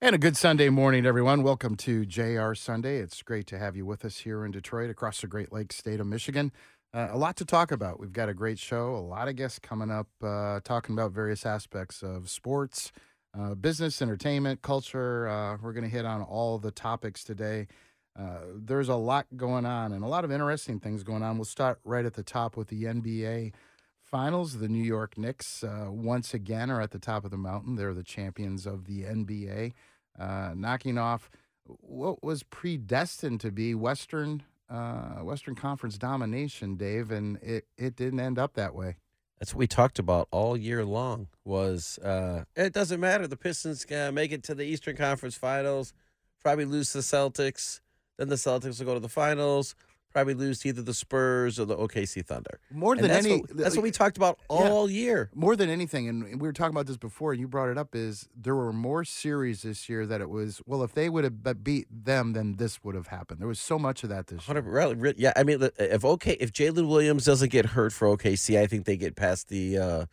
And a good Sunday morning, everyone. Welcome to JR Sunday. It's great to have you with us here in Detroit, across the Great Lakes state of Michigan. A lot to talk about. We've got a great show, a lot of guests coming up, talking about various aspects of sports, business, entertainment, culture. We're going to hit on all the topics today. There's a lot going on and a lot of interesting things going on. We'll start right at the top with the NBA Finals. The New York Knicks, once again, are at the top of the mountain. They're the champions of the NBA, knocking off what was predestined to be Western Conference domination, Dave, and it didn't end up that way. That's what we talked about all year long. Was it doesn't matter. The Pistons make it to the Eastern Conference Finals, probably lose to the Celtics. Then the Celtics will go to the finals, probably lose to either the Spurs or the OKC Thunder. More than That's what we talked about all year. More than anything, and we were talking about this before, and you brought it up, is there were more series this year that it was, well, if they would have beat them, then this would have happened. There was so much of that this year. Yeah, I mean, if Jalen Williams doesn't get hurt for OKC, I think they get past the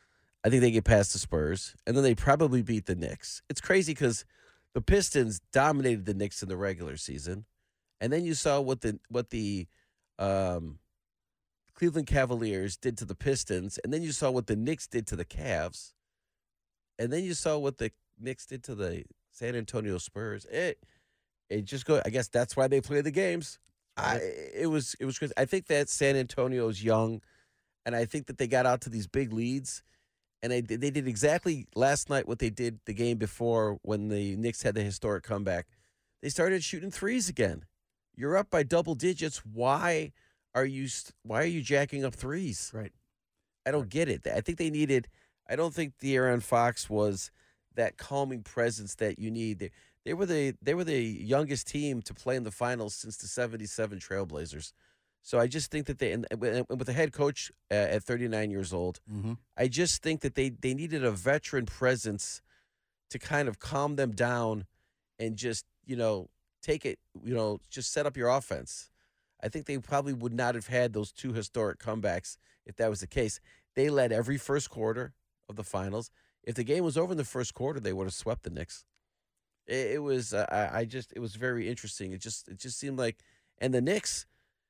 Spurs, and then they probably beat the Knicks. It's crazy because the Pistons dominated the Knicks in the regular season, and then you saw what the Cleveland Cavaliers did to the Pistons, and then you saw what the Knicks did to the Cavs, and then you saw what the Knicks did to the San Antonio Spurs. It just go. I guess that's why they play the games. It was crazy. I think that San Antonio's young, and I think that they got out to these big leads, and they did exactly last night what they did the game before when the Knicks had the historic comeback. They started shooting threes again. You're up by double digits. Why are you jacking up threes? Right. I don't get it. I think they needed. I don't think De'Aaron Fox was that calming presence that you need. They were the youngest team to play in the finals since the '77 Trailblazers. So I just think that and with the head coach at 39 years old, I just think that they needed a veteran presence to kind of calm them down and just take it, just set up your offense. I think they probably would not have had those two historic comebacks if that was the case. They led every first quarter of the finals. If the game was over in the first quarter, they would have swept the Knicks. It was very interesting. It just seemed like, and the Knicks,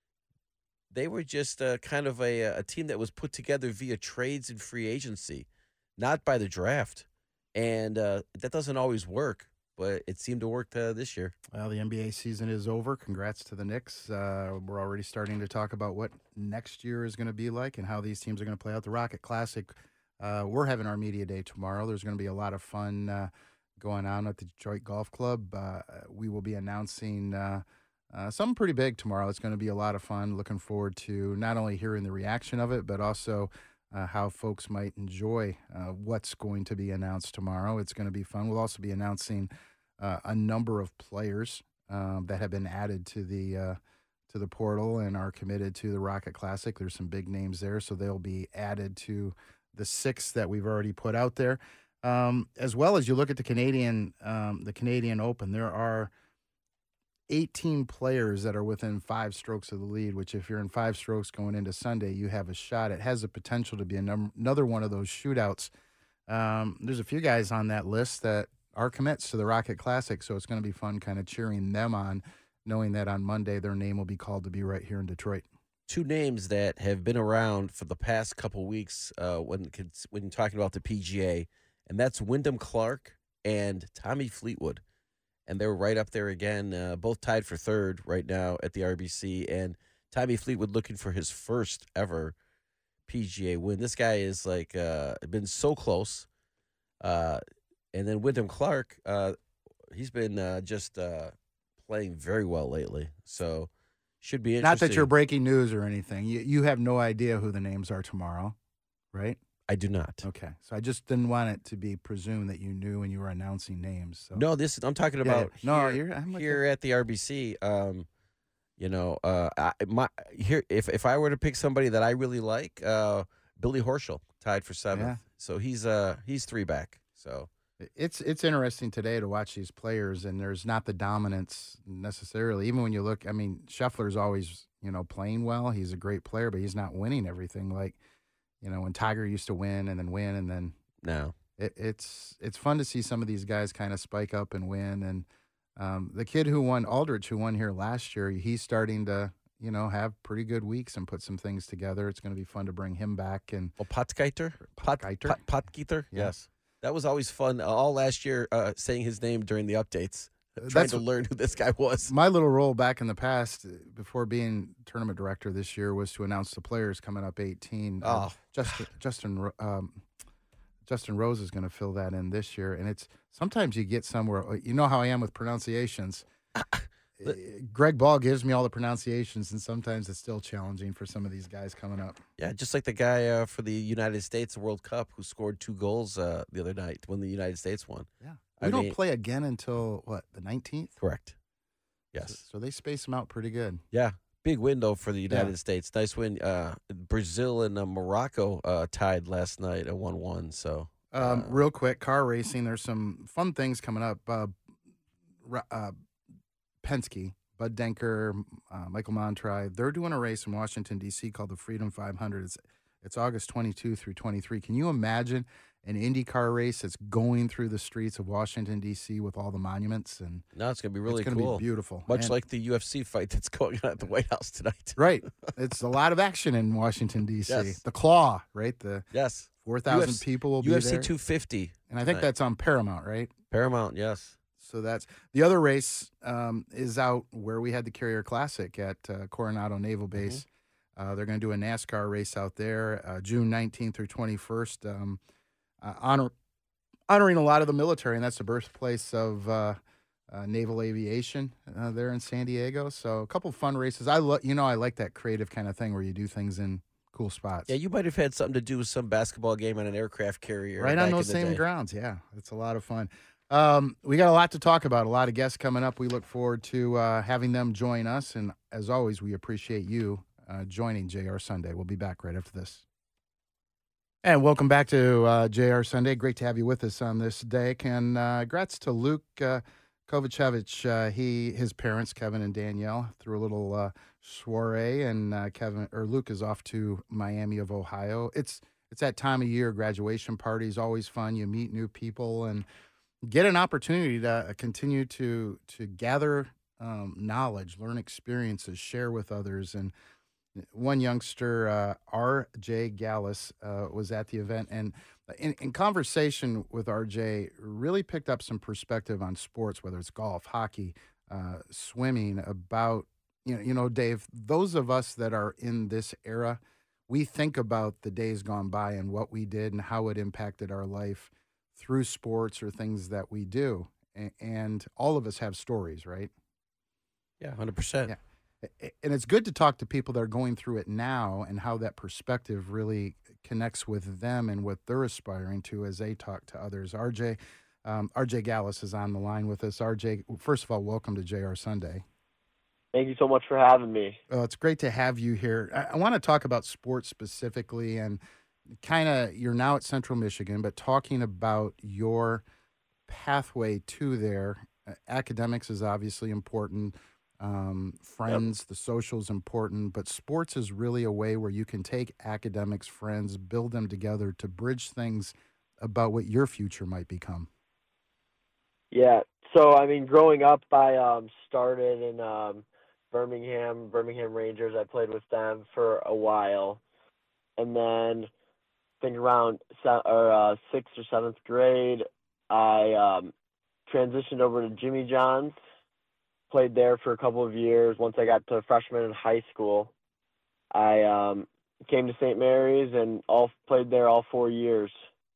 they were just kind of a team that was put together via trades and free agency, not by the draft. And that doesn't always work. But it seemed to work this year. Well, the NBA season is over. Congrats to the Knicks. We're already starting to talk about what next year is going to be like and how these teams are going to play out. The Rocket Classic, we're having our media day tomorrow. There's going to be a lot of fun going on at the Detroit Golf Club. We will be announcing something pretty big tomorrow. It's going to be a lot of fun. Looking forward to not only hearing the reaction of it, but also how folks might enjoy what's going to be announced tomorrow. It's going to be fun. We'll also be announcing a number of players that have been added to the portal and are committed to the Rocket Classic. There's some big names there, so they'll be added to the 6 that we've already put out there. As well as you look at the Canadian Open, there are 18 players that are within 5 strokes of the lead, which if you're in 5 strokes going into Sunday, you have a shot. It has the potential to be another one of those shootouts. There's a few guys on that list that are commits to the Rocket Classic, so it's going to be fun kind of cheering them on, knowing that on Monday their name will be called to be right here in Detroit. 2 names that have been around for the past couple weeks when talking about the PGA, and that's Wyndham Clark and Tommy Fleetwood. And they're right up there again, both tied for 3rd right now at the RBC. And Tommy Fleetwood looking for his first ever PGA win. This guy is been so close. And then Wyndham Clark, he's been just playing very well lately. So should be interesting. Not that you're breaking news or anything. You have no idea who the names are tomorrow, right? I do not. Okay, so I just didn't want it to be presumed that you knew when you were announcing names. So. No, I'm talking about here at the RBC. If I were to pick somebody that I really like, Billy Horschel tied for 7th. Yeah. So he's 3 back. So it's interesting today to watch these players, and there's not the dominance necessarily. Even when you look, I mean, Scheffler's always playing well. He's a great player, but he's not winning everything like. When Tiger used to win and then no. It's fun to see some of these guys kind of spike up and win. And the kid who won, Aldrich, who won here last year, he's starting to have pretty good weeks and put some things together. It's going to be fun to bring him back. And Oh, Potgieter? Potgieter? Potgieter? Yeah. Yes. That was always fun. All last year, saying his name during the updates, trying That's to learn who this guy was. my little role back in the past, before being tournament director this year, was to announce the players coming up 18. Oh, Justin Rose is going to fill that in this year, and it's sometimes you get somewhere. You know how I am with pronunciations. Greg Ball gives me all the pronunciations, and sometimes it's still challenging for some of these guys coming up. yeah, just like the guy for the United States World Cup who scored 2 goals the other night when the United States won. Yeah, I we don't mean- play again until the 19th. Correct. Yes. So they space them out pretty good. Yeah. Big window for the United States. Nice win. Brazil and Morocco tied last night at 1-1. So Real quick, car racing. There's some fun things coming up. Penske, Bud Denker, Michael Montry, they're doing a race in Washington, D.C. called the Freedom 500. It's August 22 through 23. Can you imagine an IndyCar race that's going through the streets of Washington, D.C. with all the monuments? And now it's going to be really it's going to cool. be beautiful. Much like the UFC fight that's going on at the White House tonight. Right. It's a lot of action in Washington, D.C. Yes. The Claw, right? The Yes. 4,000 people will be UFC there. 250. And I think that's on Paramount, right? Paramount, yes. So that's the other race is out where we had the Carrier Classic at Coronado Naval Base. They're going to do a NASCAR race out there June 19th through 21st, honoring a lot of the military, and that's the birthplace of naval aviation there in San Diego. So a couple fun races. I like that creative kind of thing where you do things in cool spots. Yeah, you might have had something to do with some basketball game on an aircraft carrier. Right back on in those the same day. grounds. Yeah, it's a lot of fun. We got a lot to talk about, a lot of guests coming up. We look forward to having them join us. And as always, we appreciate you joining JR Sunday. We'll be back right after this. And welcome back to JR Sunday. Great to have you with us on this day. And congrats to Luke Kovacevic. His parents, Kevin and Danielle, threw a little soiree, and Luke is off to Miami of Ohio. It's that time of year, graduation parties, always fun. You meet new people and get an opportunity to continue to gather knowledge, learn experiences, share with others. And one youngster, R.J. Gallus, was at the event, and in conversation with R.J., really picked up some perspective on sports, whether it's golf, hockey, swimming, about, Dave, those of us that are in this era, we think about the days gone by and what we did and how it impacted our life through sports or things that we do. And all of us have stories, right? Yeah, 100%. Yeah. And it's good to talk to people that are going through it now and how that perspective really connects with them and what they're aspiring to as they talk to others. RJ Gallus is on the line with us. RJ, first of all, welcome to JR Sunday. Thank you so much for having me. It's great to have you here. I want to talk about sports specifically, and kind of, you're now at Central Michigan, but talking about your pathway to there. Academics is obviously important. Friends, the social is important, but sports is really a way where you can take academics, friends, build them together to bridge things about what your future might become. Yeah. So, growing up, I started in Birmingham Rangers. I played with them for a while. And then I think around 6th or 7th grade, I transitioned over to Jimmy John's. Played there for a couple of years. Once I got to freshman in high school, I came to St. Mary's and played there all 4 years.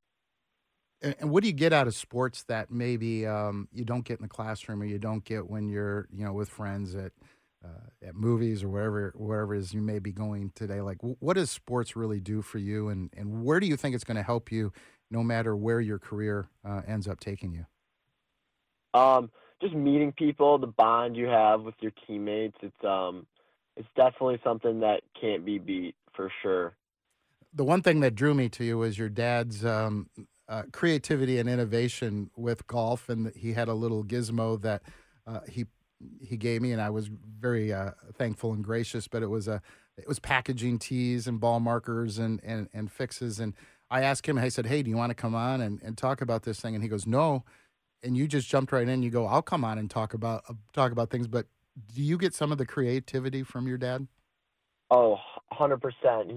And what do you get out of sports that maybe you don't get in the classroom, or you don't get when you're with friends at movies or wherever it is you may be going today? Like, what does sports really do for you, and where do you think it's going to help you, no matter where your career ends up taking you? Just meeting people, the bond you have with your teammates. It's definitely something that can't be beat, for sure. The one thing that drew me to you was your dad's creativity and innovation with golf, and he had a little gizmo that he gave me, and I was very thankful and gracious. But it was packaging tees and ball markers and fixes. And I asked him, I said, hey, do you want to come on and talk about this thing? And he goes, no. And you just jumped right in. You go, I'll come on and talk about things. But do you get some of the creativity from your dad? Oh, 100%.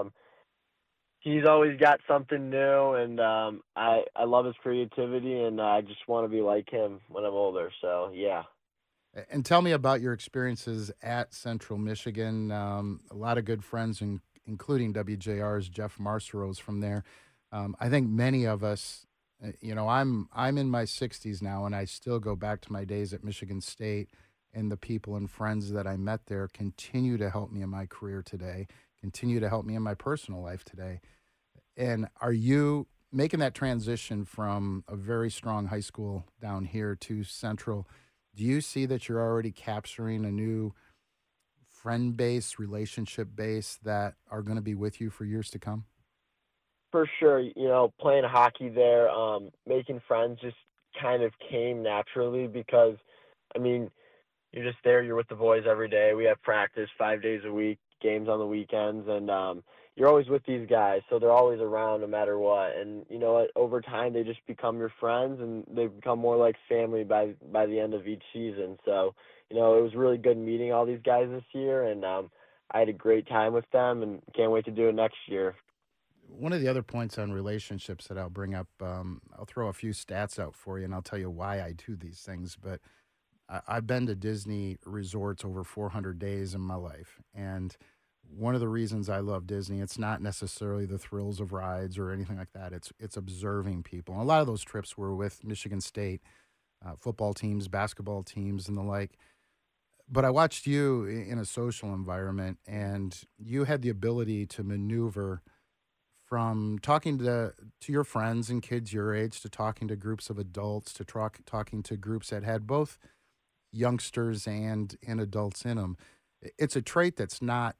He's always got something new, and I love his creativity, and I just want to be like him when I'm older. So yeah. And tell me about your experiences at Central Michigan. A lot of good friends, including WJR's Jeff Marceros from there. I think many of us, I'm in my 60s now, and I still go back to my days at Michigan State, and the people and friends that I met there continue to help me in my career today, continue to help me in my personal life today. And are you making that transition from a very strong high school down here to Central? Do you see that you're already capturing a new friend base, relationship base that are going to be with you for years to come? For sure, playing hockey there, making friends just kind of came naturally because, I mean, you're just there. You're with the boys every day. We have practice 5 days a week, games on the weekends, and you're always with these guys, so they're always around no matter what. And you know what? Over time, they just become your friends, and they become more like family by the end of each season. So, it was really good meeting all these guys this year, and I had a great time with them, and can't wait to do it next year. One of the other points on relationships that I'll bring up, I'll throw a few stats out for you, and I'll tell you why I do these things. But I've been to Disney resorts over 400 days in my life. And one of the reasons I love Disney, it's not necessarily the thrills of rides or anything like that. It's observing people. And a lot of those trips were with Michigan State football teams, basketball teams, and the like. But I watched you in a social environment, and you had the ability to maneuver from talking to your friends and kids your age to talking to groups of adults to talking to groups that had both youngsters and adults in them. It's a trait that's not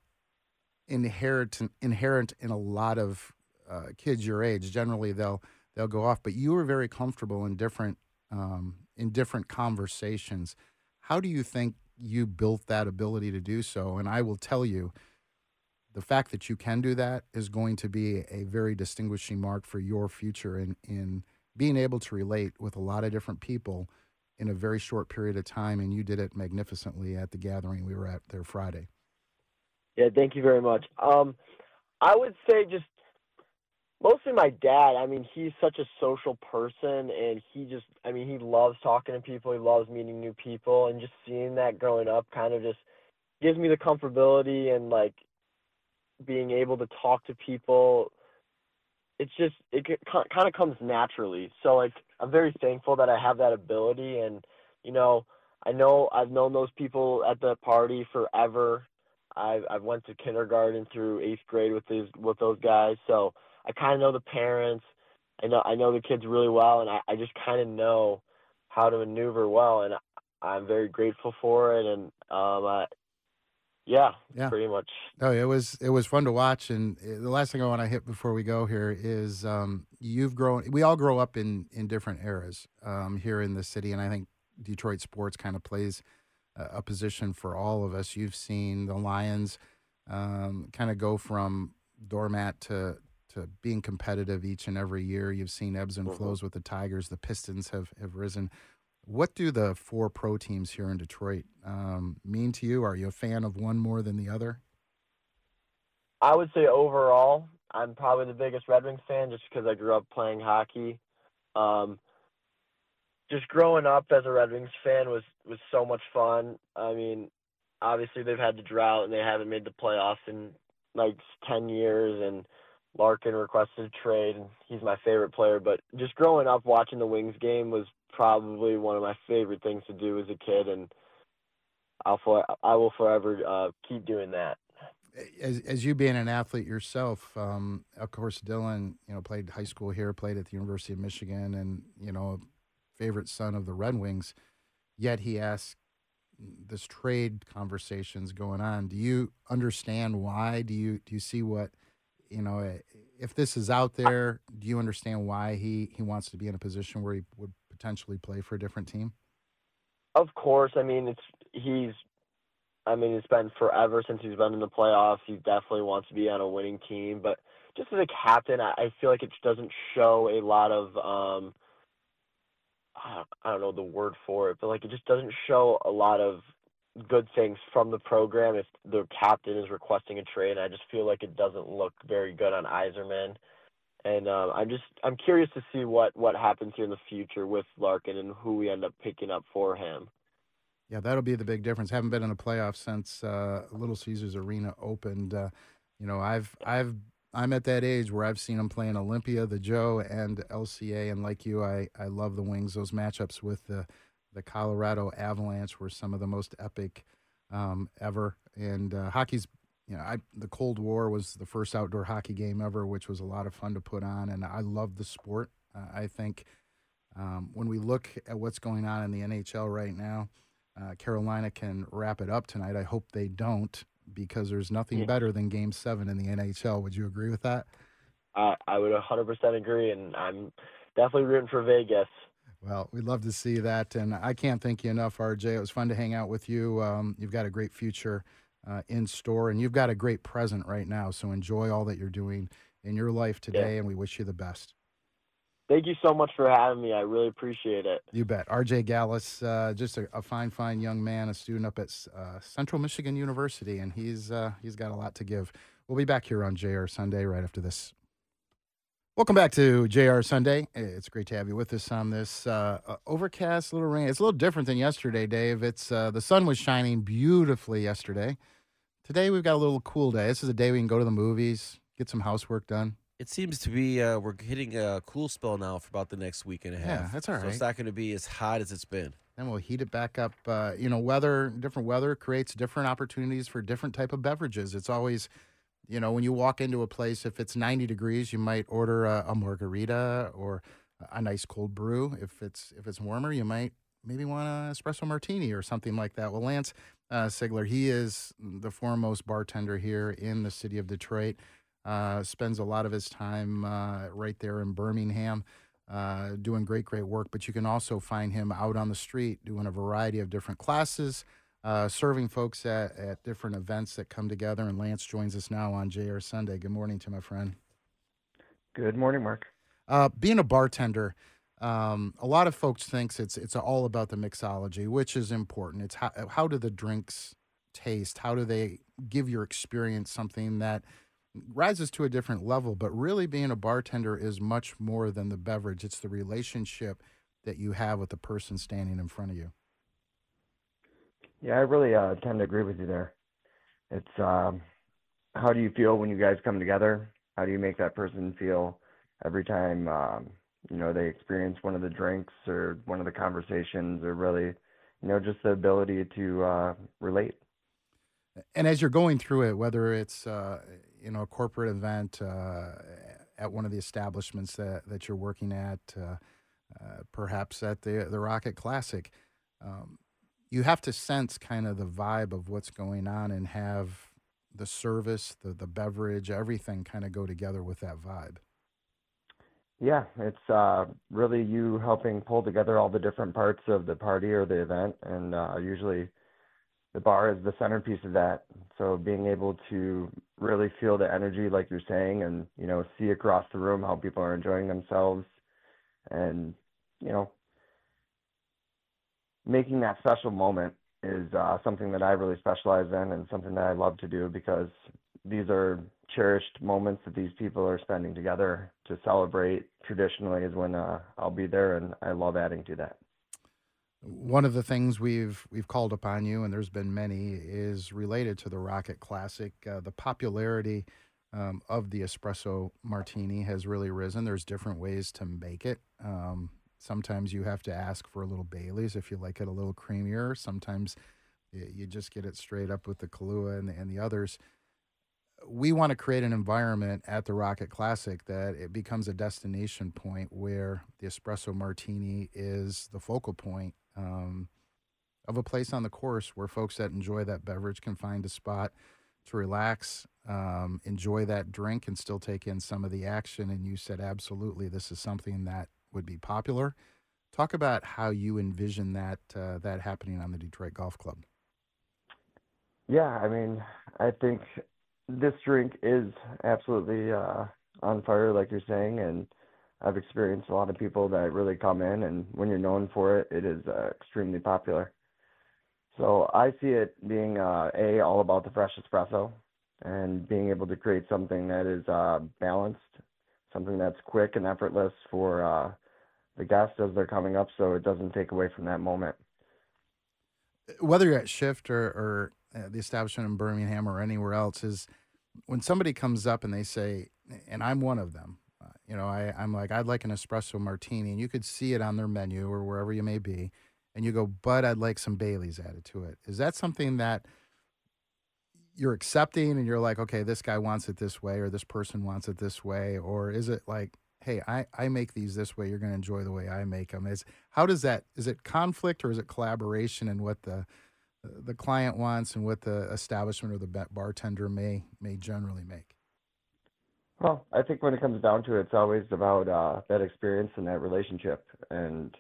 inherent in a lot of kids your age. Generally, they'll go off, but you were very comfortable in different conversations. How do you think you built that ability to do so? And I will tell you, the fact that you can do that is going to be a very distinguishing mark for your future in being able to relate with a lot of different people in a very short period of time. And you did it magnificently at the gathering we were at there Friday. Yeah, thank you very much. I would say just mostly my dad. I mean, he's such a social person, and he loves talking to people. He loves meeting new people, and just seeing that growing up kind of just gives me the comfortability and like being able to talk to people. It kind of comes naturally. So like I'm very thankful that I have that ability, and you know I know I've known those people at the party forever. I went to kindergarten through 8th grade with those guys, so I kind of know the parents. I know the kids really well, and I just kind of know how to maneuver well, and I'm very grateful for it. And yeah, Yeah. pretty much. No, it was fun to watch. And the last thing I want to hit before we go here is you've grown. We all grow up in different eras here in the city, and I think Detroit sports kind of plays a position for all of us. You've seen the Lions kind of go from doormat to being competitive each and every year. You've seen ebbs and Hmm. flows with the Tigers. The Pistons have risen. What do the four pro teams here in Detroit mean to you? Are you a fan of one more than the other? I would say overall, I'm probably the biggest Red Wings fan just because I grew up playing hockey. Um, just growing up as a Red Wings fan was so much fun. I mean, obviously they've had the drought and they haven't made the playoffs in like 10 years, and Larkin requested a trade, and he's my favorite player. But just growing up watching the Wings game was probably one of my favorite things to do as a kid, and I will forever keep doing that. As you being an athlete yourself, of course, Dylan, played high school here, played at the University of Michigan, and favorite son of the Red Wings. Yet he asks this trade conversations going on. Do you understand why? Do you see what if this is out there? Do you understand why he wants to be in a position where he would potentially play for a different team? Of course, I mean, it's been forever since he's been in the playoffs. He definitely wants to be on a winning team. But just as a captain, I feel like it just doesn't show a lot of I don't know the word for it, but like it just doesn't show a lot of good things from the program if the captain is requesting a trade. I just feel like it doesn't look very good on Iserman. And I'm curious to see what happens here in the future with Larkin and who we end up picking up for him. Yeah, that'll be the big difference. Haven't been in a playoff since Little Caesars Arena opened. I'm at that age where I've seen them play in Olympia, the Joe, and LCA, and like you, I love the Wings. Those matchups with the Colorado Avalanche were some of the most epic ever. And hockey's, the Cold War was the first outdoor hockey game ever, which was a lot of fun to put on, and I love the sport. I think when we look at what's going on in the NHL right now. Carolina can wrap it up tonight. I hope they don't, because there's nothing better than Game 7 in the NHL. Would you agree with that? I would 100% agree, and I'm definitely rooting for Vegas. Well, we'd love to see that, and I can't thank you enough, RJ. It was fun to hang out with you. You've got a great future in store, and you've got a great present right now, so enjoy all that you're doing in your life today, and we wish you the best. Thank you so much for having me. I really appreciate it. You bet. R.J. Gallus, just a fine young man, a student up at Central Michigan University, and he's got a lot to give. We'll be back here on JR Sunday right after this. Welcome back to JR Sunday. It's great to have you with us on this overcast little rain. It's a little different than yesterday, Dave. It's the sun was shining beautifully yesterday. Today we've got a little cool day. This is a day we can go to the movies, get some housework done. It seems to be we're hitting a cool spell now for about the next week and a half. Yeah, that's all right. So it's not going to be as hot as it's been. Then we'll heat it back up. Different weather creates different opportunities for different type of beverages. It's always, when you walk into a place, if it's 90 degrees, you might order a margarita or a nice cold brew. If it's warmer, you might maybe want an espresso martini or something like that. Well, Lance Sigler, he is the foremost bartender here in the city of Detroit. Spends a lot of his time right there in Birmingham doing great work. But you can also find him out on the street doing a variety of different classes, serving folks at different events that come together. And Lance joins us now on JR Sunday. Good morning to my friend. Good morning, Mark. Being a bartender, a lot of folks thinks it's all about the mixology, which is important. It's how do the drinks taste? How do they give your experience something that rises to a different level? But really being a bartender is much more than the beverage. It's the relationship that you have with the person standing in front of you. Yeah, I really tend to agree with you there. It's how do you feel when you guys come together? How do you make that person feel every time they experience one of the drinks or one of the conversations, or really just the ability to relate? And as you're going through it, whether it's a corporate event at one of the establishments that you're working at, perhaps at the Rocket Classic, you have to sense kind of the vibe of what's going on and have the service, the beverage, everything kind of go together with that vibe. Yeah, it's really you helping pull together all the different parts of the party or the event, and usually the bar is the centerpiece of that. So being able to really feel the energy, like you're saying, and, see across the room how people are enjoying themselves, and, making that special moment is something that I really specialize in, and something that I love to do, because these are cherished moments that these people are spending together to celebrate. Traditionally is when I'll be there, and I love adding to that. One of the things we've called upon you, and there's been many, is related to the Rocket Classic. The popularity of the espresso martini has really risen. There's different ways to make it. Sometimes you have to ask for a little Bailey's if you like it a little creamier. Sometimes you just get it straight up with the Kahlua and the others. We want to create an environment at the Rocket Classic that it becomes a destination point where the espresso martini is the focal point of a place on the course where folks that enjoy that beverage can find a spot to relax, enjoy that drink, and still take in some of the action. And you said, absolutely, this is something that would be popular. Talk about how you envision that happening on the Detroit Golf Club. Yeah, I think this drink is absolutely on fire, like you're saying, and I've experienced a lot of people that really come in, and when you're known for it, it is extremely popular. So I see it being all about the fresh espresso and being able to create something that is balanced, something that's quick and effortless for the guests as they're coming up, so it doesn't take away from that moment. Whether you're at Shift or the establishment in Birmingham or anywhere else, is when somebody comes up and they say, and I'm one of them, I'm like, I'd like an espresso martini, and you could see it on their menu or wherever you may be, and you go, but I'd like some Baileys added to it. Is that something that you're accepting and you're like, okay, this guy wants it this way or this person wants it this way? Or is it like, hey, I make these this way, you're going to enjoy the way I make them? How does that, is it conflict or is it collaboration in what the client wants and what the establishment or the bartender may generally make? Well, I think when it comes down to it, it's always about that experience and that relationship. And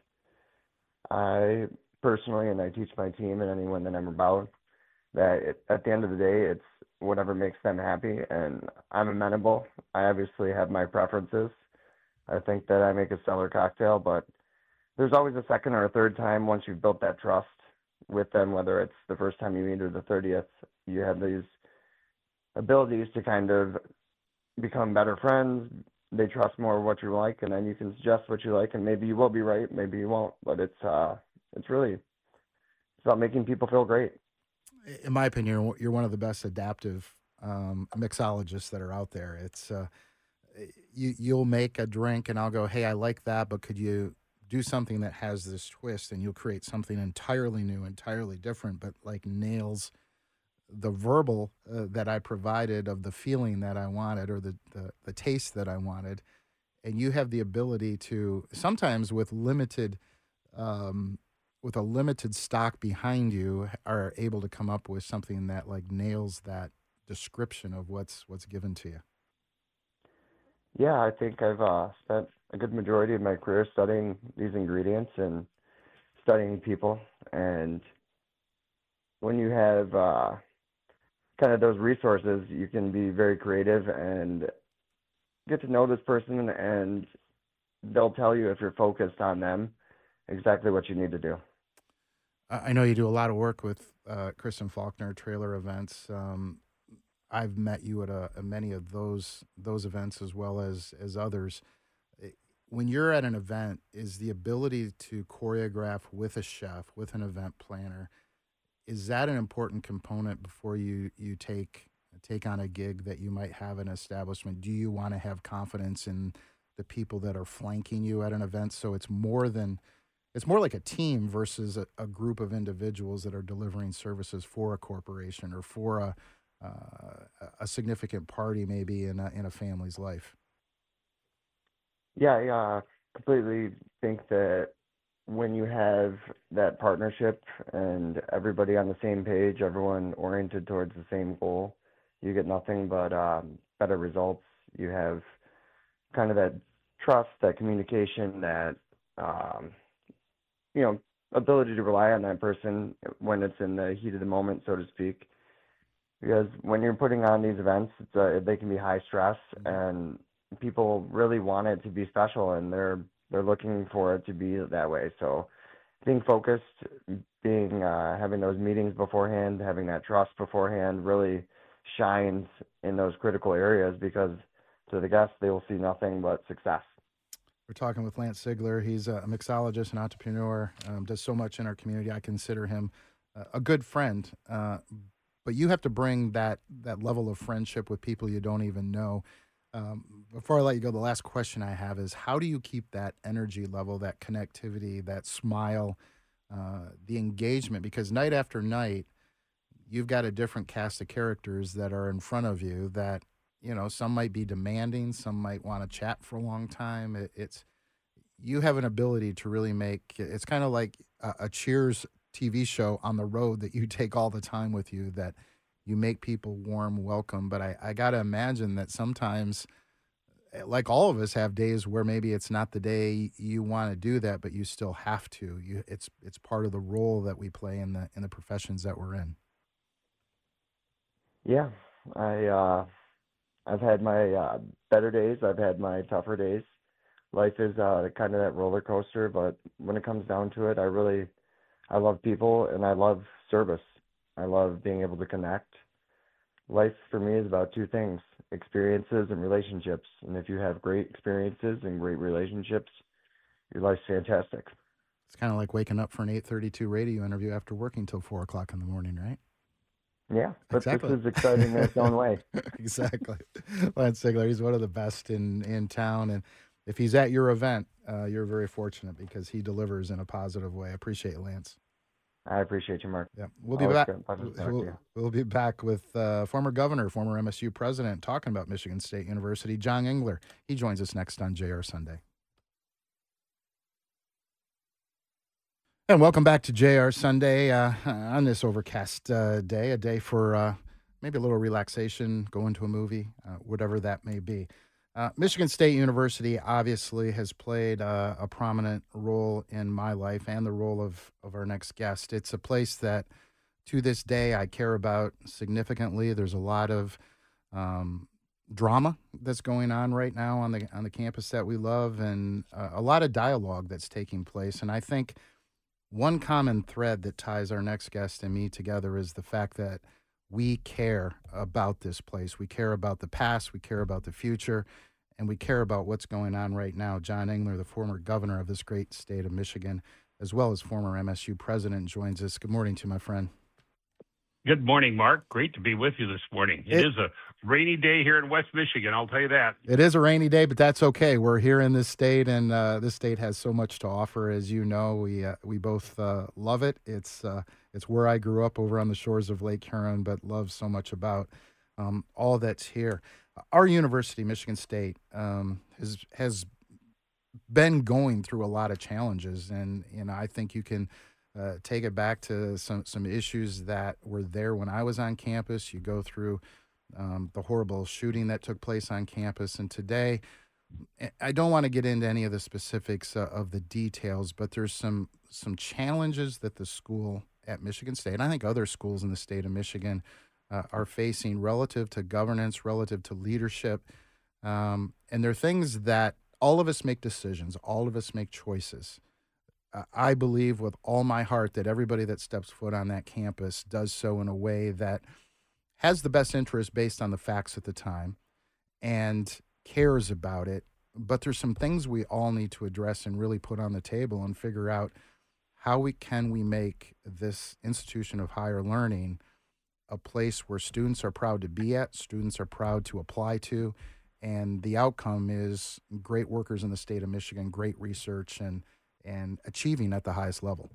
I personally, and I teach my team and anyone that I'm about, that at the end of the day, it's whatever makes them happy. And I'm amenable. I obviously have my preferences. I think that I make a stellar cocktail, but there's always a second or a third time once you've built that trust with them, whether it's the first time you meet or the 30th, you have these abilities to kind of become better friends. They trust more what you like, and then you can suggest what you like, and maybe you will be right, maybe you won't. But it's really, it's about making people feel great. In my opinion, you're one of the best adaptive mixologists that are out there. It's you'll make a drink, and I'll go, hey, I like that, but could you do something that has this twist? And you'll create something entirely new, entirely different, but like nails the verbal that I provided of the feeling that I wanted or the taste that I wanted. And you have the ability to sometimes with a limited stock behind you are able to come up with something that like nails that description of what's given to you. Yeah, I think I've spent a good majority of my career studying these ingredients and studying people. And when you have kind of those resources, you can be very creative and get to know this person, and they'll tell you if you're focused on them exactly what you need to do. I know you do a lot of work with Kristen Faulkner trailer events. I've met you at many of those events as well as others. When you're at an event, is the ability to choreograph with a chef, with an event planner, is that an important component before you take on a gig that you might have an establishment? Do you want to have confidence in the people that are flanking you at an event? So it's more like a team versus a group of individuals that are delivering services for a corporation or for a significant party, maybe in a family's life. Yeah, I completely think that when you have that partnership and everybody on the same page, everyone oriented towards the same goal, you get nothing but better results. You have kind of that trust, that communication, that ability to rely on that person when it's in the heat of the moment, so to speak. Because when you're putting on these events, they can be high stress, and people really want it to be special, and they're looking for it to be that way. So being focused, having those meetings beforehand, having that trust beforehand really shines in those critical areas, because to the guests, they will see nothing but success. We're talking with Lance Sigler. He's a mixologist and entrepreneur, does so much in our community. I consider him a good friend, but you have to bring that level of friendship with people you don't even know. Before I let you go, the last question I have is, how do you keep that energy level, that connectivity, that smile, the engagement? Because night after night, you've got a different cast of characters that are in front of you that, some might be demanding, some might want to chat for a long time. You have an ability to really it's kind of like a Cheers TV show on the road that you take all the time with you, that you make people warm, welcome. But I got to imagine that sometimes, like all of us have days where maybe it's not the day you want to do that, but you still have to. It's part of the role that we play in the professions that we're in. Yeah, I I've had my better days. I've had my tougher days. Life is kind of that roller coaster, but when it comes down to it, I love people and I love service. I love being able to connect. Life for me is about two things: experiences and relationships. And if you have great experiences and great relationships, your life's fantastic. It's kind of like waking up for an 8:32 radio interview after working till 4 o'clock in the morning, right? Yeah, but this Exactly. is exciting in its own way. Exactly. Lance Ziegler, he's one of the best in town. And if he's at your event, you're very fortunate because he delivers in a positive way. I appreciate it, Lance. I appreciate you, Mark. Yeah, we'll be Always back. good. Pleasure to talk to you. We'll be back with former governor, former MSU president, talking about Michigan State University, John Engler. He joins us next on JR Sunday. And welcome back to JR Sunday on this overcast day, a day for maybe a little relaxation, going to a movie, whatever that may be. Michigan State University obviously has played a prominent role in my life and the role of our next guest. It's a place that to this day I care about significantly. There's a lot of drama that's going on right now on the campus that we love, and a lot of dialogue that's taking place. And I think one common thread that ties our next guest and me together is the fact that we care about this place. We care about the past, we care about the future, and we care about what's going on right now. John Engler, the former governor of this great state of Michigan, as well as former MSU president, joins us. Good morning to you, my friend. Good morning, Mark. Great to be with you this morning. It is a rainy day here in West Michigan, I'll tell you that. It is a rainy day, but that's okay. We're here in this state, and this state has so much to offer. As you know, we both love it. It's where I grew up over on the shores of Lake Huron, but love so much about all that's here. Our university, Michigan State, has been going through a lot of challenges, and I think you can take it back to some issues that were there when I was on campus. You go through the horrible shooting that took place on campus, and today, I don't want to get into any of the specifics of the details, but there's some challenges that the school at Michigan State, and I think other schools in the state of Michigan, are facing relative to governance, relative to leadership, and they're things that all of us make decisions, all of us make choices. I believe with all my heart that everybody that steps foot on that campus does so in a way that has the best interest based on the facts at the time and cares about it. But there's some things we all need to address and really put on the table and figure out how we make this institution of higher learning a place where students are proud to be at, students are proud to apply to, and the outcome is great workers in the state of Michigan, great research, and achieving at the highest level.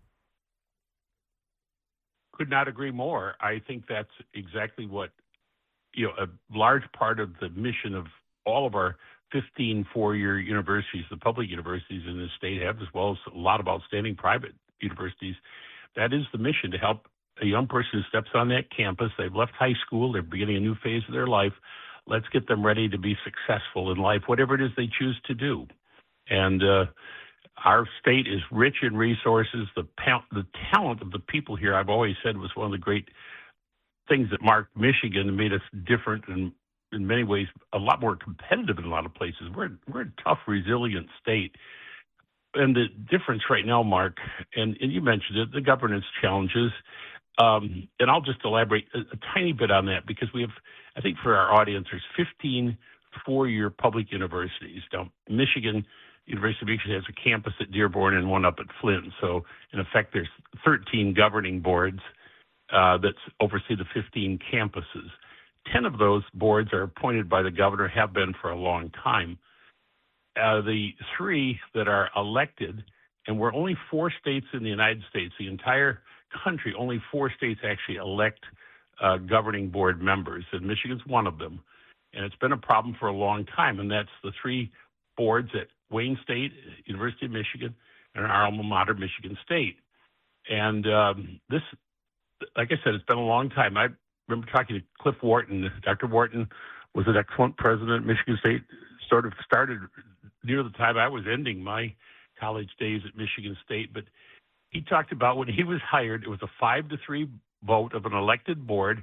Could not agree more. I think that's exactly what, a large part of the mission of all of our 15 four-year universities, the public universities in this state have, as well as a lot of outstanding private universities. That is the mission, to help a young person who steps on that campus. They've left high school. They're beginning a new phase of their life. Let's get them ready to be successful in life, whatever it is they choose to do. And our state is rich in resources. The talent of the people here, I've always said, was one of the great things that marked Michigan and made us different and in many ways a lot more competitive in a lot of places. We're a tough, resilient state. And the difference right now, Mark, and you mentioned it, the governance challenges, and I'll just elaborate a tiny bit on that because we have, I think for our audience, there's 15 four-year public universities. Now, University of Michigan has a campus at Dearborn and one up at Flint. So, in effect, there's 13 governing boards that oversee the 15 campuses. 10 of those boards are appointed by the governor, have been for a long time. The 3 that are elected, and we're only 4 states in the United States, the entire country, only 4 states actually elect governing board members, and Michigan's one of them. And it's been a problem for a long time, and that's the 3 boards at Wayne State, University of Michigan, and our alma mater, Michigan State. And this, like I said, it's been a long time. I remember talking to Cliff Wharton. Dr. Wharton was an excellent president at Michigan State, sort of started near the time I was ending my college days at Michigan State. But he talked about when he was hired, it was a 5-3 vote of an elected board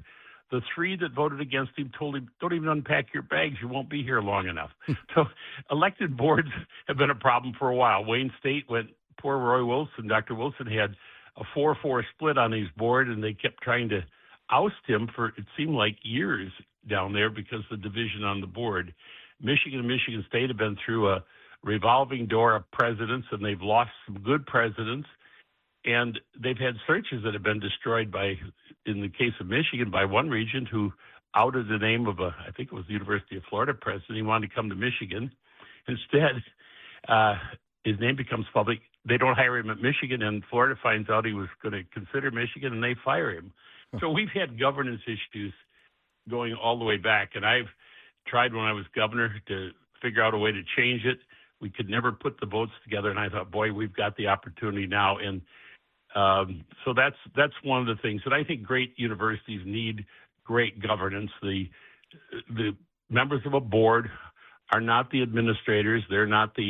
The 3 that voted against him told him, don't even unpack your bags. You won't be here long enough. So elected boards have been a problem for a while. Wayne State went, poor Roy Wilson, Dr. Wilson had a 4-4 split on his board, and they kept trying to oust him for, it seemed like, years down there because of the division on the board. Michigan and Michigan State have been through a revolving door of presidents, and they've lost some good presidents. And they've had searches that have been destroyed by, in the case of Michigan, by one regent who outed the name of I think it was the University of Florida president. He wanted to come to Michigan. Instead, his name becomes public. They don't hire him at Michigan, and Florida finds out he was going to consider Michigan, and they fire him. So we've had governance issues going all the way back, and I've tried when I was governor to figure out a way to change it. We could never put the votes together, and I thought, boy, we've got the opportunity now. And so that's one of the things that I think great universities need great governance. The members of a board are not the administrators. They're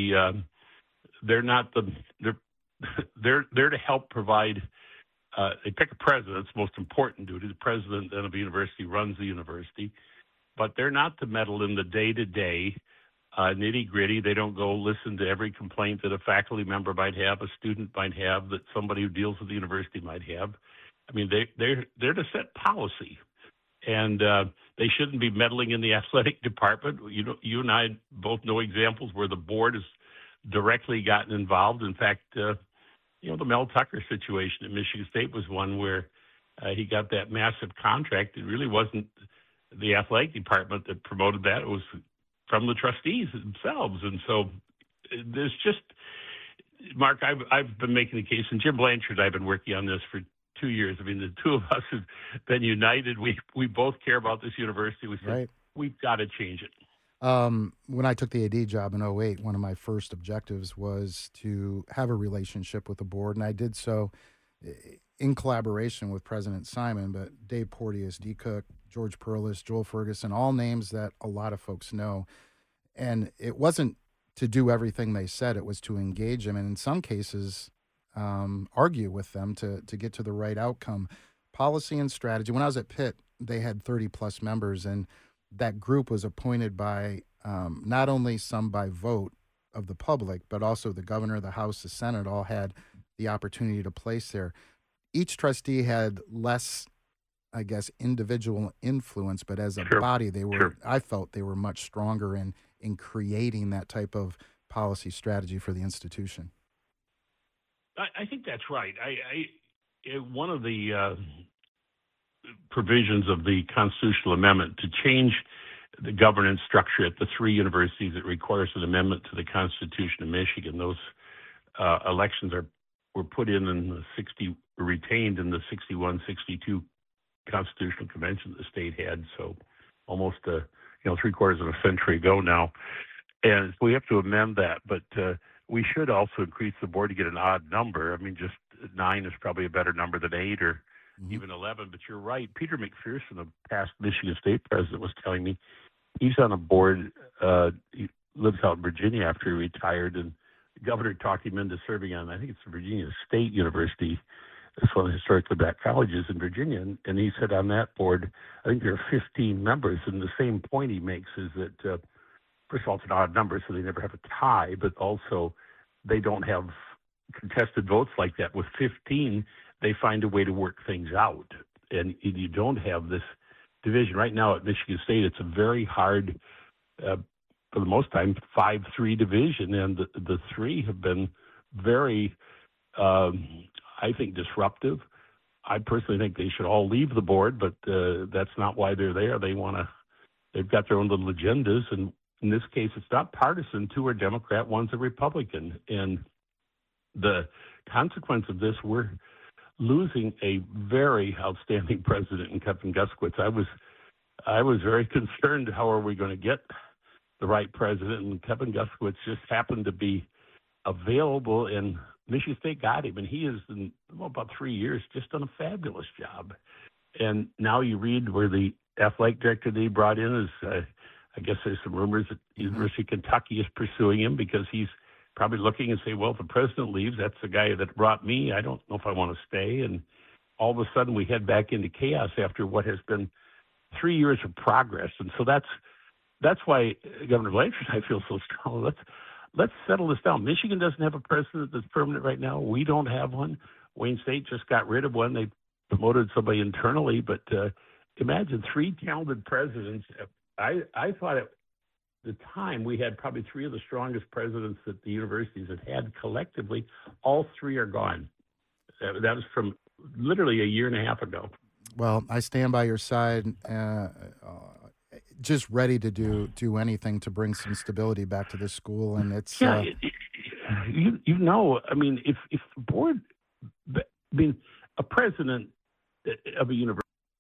there to help provide. They pick a president. It's the most important duty. The president then of a university runs the university, but they're not to meddle in the day-to-day nitty-gritty. They don't go listen to every complaint that a faculty member might have, a student might have, that somebody who deals with the university might have. I mean, they're to set policy, and they shouldn't be meddling in the athletic department. You and I both know examples where the board has directly gotten involved. In fact, the Mel Tucker situation at Michigan State was one where he got that massive contract. It really wasn't the athletic department that promoted that. It was from the trustees themselves. And so there's just, Mark, I've been making the case, and Jim Blanchard, I've been working on this for 2 years. I mean, the two of us have been united. We both care about this university. We said, right, we've got to change it. When I took the AD job in 2008, one of my first objectives was to have a relationship with the board, and I did so in collaboration with President Simon, but Dave Porteous, D. Cook, George Perlis, Joel Ferguson, all names that a lot of folks know. And it wasn't to do everything they said, it was to engage them, and in some cases argue with them to get to the right outcome. Policy and strategy. When I was at Pitt, they had 30-plus members, and that group was appointed by not only some by vote of the public, but also the governor, the House, the Senate all had the opportunity to place there. Each trustee had less, I guess, individual influence, but as a body, they were. I felt they were much stronger in creating that type of policy strategy for the institution. I think that's right. One of the provisions of the constitutional amendment to change the governance structure at the 3 universities, it requires an amendment to the Constitution of Michigan. Those elections were put in retained in the 61-62 Constitutional Convention that the state had, so almost 3/4 of a century ago now. And we have to amend that, but we should also increase the board to get an odd number. I mean, just 9 is probably a better number than 8 or even 11, but you're right. Peter McPherson, the past Michigan State president, was telling me he's on a board. He lives out in Virginia after he retired, and the governor talked him into serving on, I think it's Virginia State University. It's one of the historically black colleges in Virginia. And he said on that board, I think there are 15 members. And the same point he makes is that, first of all, it's an odd number, so they never have a tie, but also they don't have contested votes like that. With 15, they find a way to work things out. And you don't have this division. Right now at Michigan State, it's a very hard, for the most time, 5-3 division. And the 3 have been very, I think, disruptive. I personally think they should all leave the board, but that's not why they're there. They've got their own little agendas. And in this case, it's not partisan. 2 are Democrat, 1's a Republican. And the consequence of this, we're losing a very outstanding president in Kevin Guskiewicz. I was very concerned, how are we going to get the right president? And Kevin Guskiewicz just happened to be available, and Michigan State got him. And he has, in about 3 years, just done a fabulous job. And now you read where the athletic director they brought in is, I guess there's some rumors that University of Kentucky is pursuing him because he's probably looking and say, well, if the president leaves, that's the guy that brought me. I don't know if I want to stay. And all of a sudden we head back into chaos after what has been 3 years of progress. And so that's why Governor Blanchard, I feel so strong. Let's settle this down. Michigan doesn't have a president that's permanent right now. We don't have one. Wayne State just got rid of one. They promoted somebody internally, but imagine 3 talented presidents. I thought at the time we had probably 3 of the strongest presidents that the universities had collectively. All 3 are gone. That was from literally a year and a half ago. Well, I stand by your side, just ready to do anything to bring some stability back to this school. And it's I mean, if the board, a president of a university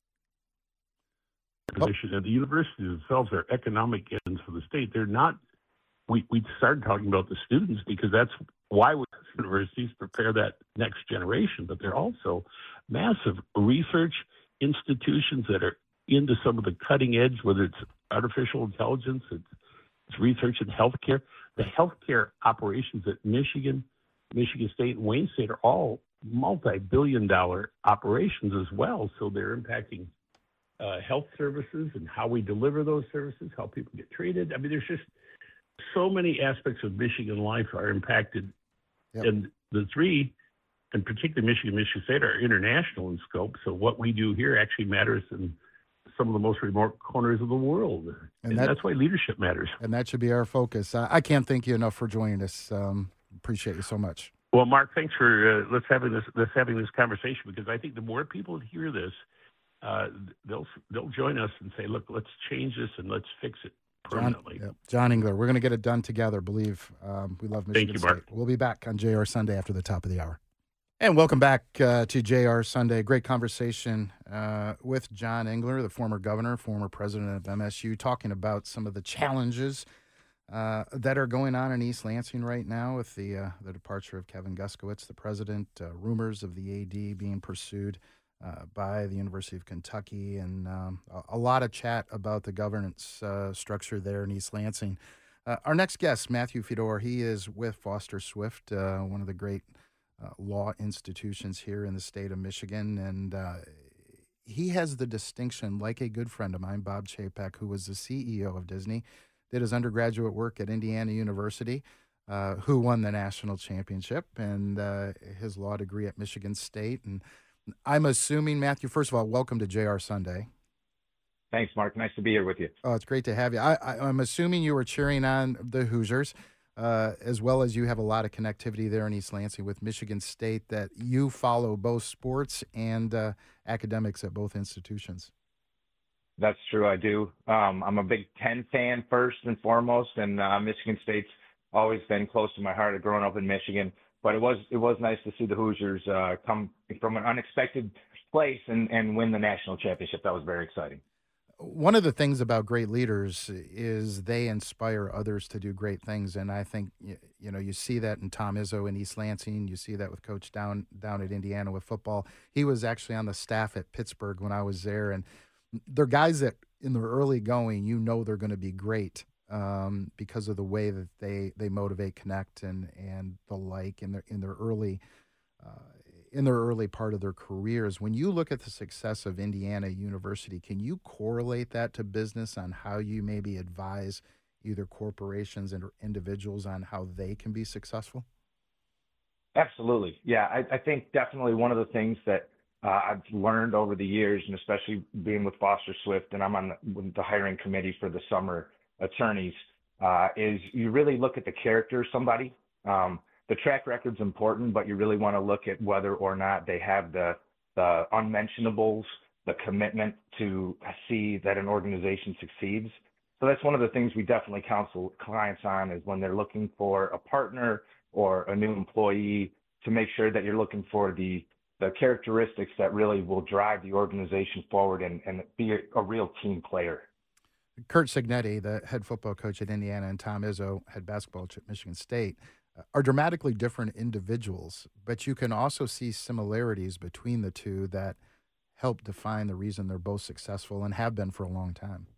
position, and the universities themselves are economic ends for the state. They're not. We started talking about the students because that's why universities prepare that next generation, but they're also massive research institutions that are into some of the cutting edge, whether it's artificial intelligence, it's research in healthcare. The healthcare operations at Michigan State, and Wayne State are all multi-billion-dollar operations as well. So they're impacting health services and how we deliver those services, how people get treated. I mean, there's just so many aspects of Michigan life are impacted. Yep. And the 3, and particularly Michigan State, are international in scope. So what we do here actually matters in some of the most remote corners of the world. And that's why leadership matters. And that should be our focus. I can't thank you enough for joining us. Appreciate you so much. Well, Mark, thanks for let's having this conversation, because I think the more people hear this, they'll join us and say, look, let's change this and let's fix it permanently. John Engler, we're going to get it done together. Believe we love Michigan Thank you, Mark. State. We'll be back on JR Sunday after the top of the hour. And welcome back to JR Sunday. Great conversation with John Engler, the former governor, former president of MSU, talking about some of the challenges that are going on in East Lansing right now with the departure of Kevin Guskowitz, the president, rumors of the AD being pursued by the University of Kentucky, and a lot of chat about the governance structure there in East Lansing. Our next guest, Matthew Fedor, he is with Foster Swift, one of the great law institutions here in the state of Michigan, and he has the distinction, like a good friend of mine, Bob Chapek, who was the CEO of Disney, did his undergraduate work at Indiana University, who won the national championship, and his law degree at Michigan State. And I'm assuming, Matthew, first of all, welcome to JR Sunday. Thanks, Mark. Nice to be here with you. Oh, it's great to have you. I'm assuming you were cheering on the Hoosiers, as well as you have a lot of connectivity there in East Lansing with Michigan State, that you follow both sports and academics at both institutions. That's true. I do. I'm a Big Ten fan first and foremost, and Michigan State's always been close to my heart. I've grown up in Michigan, but it was nice to see the Hoosiers come from an unexpected place and win the national championship. That was very exciting. One of the things about great leaders is they inspire others to do great things, and I think you see that in Tom Izzo in East Lansing. You see that with Coach down at Indiana with football. He was actually on the staff at Pittsburgh when I was there, and they're guys that in their early going, they're going to be great because of the way that they motivate, connect, and the like in their early part of their careers. When you look at the success of Indiana University, can you correlate that to business on how you maybe advise either corporations and individuals on how they can be successful? Absolutely. Yeah, I think definitely one of the things that I've learned over the years, and especially being with Foster Swift, and I'm on the hiring committee for the summer attorneys, is you really look at the character of somebody. The track record's important, but you really want to look at whether or not they have the unmentionables, the commitment to see that an organization succeeds. So that's one of the things we definitely counsel clients on, is when they're looking for a partner or a new employee, to make sure that you're looking for the characteristics that really will drive the organization forward and be a real team player. Curt Cignetti, the head football coach at Indiana, and Tom Izzo, head basketball coach at Michigan State, are dramatically different individuals, but you can also see similarities between the two that help define the reason they're both successful and have been for a long time.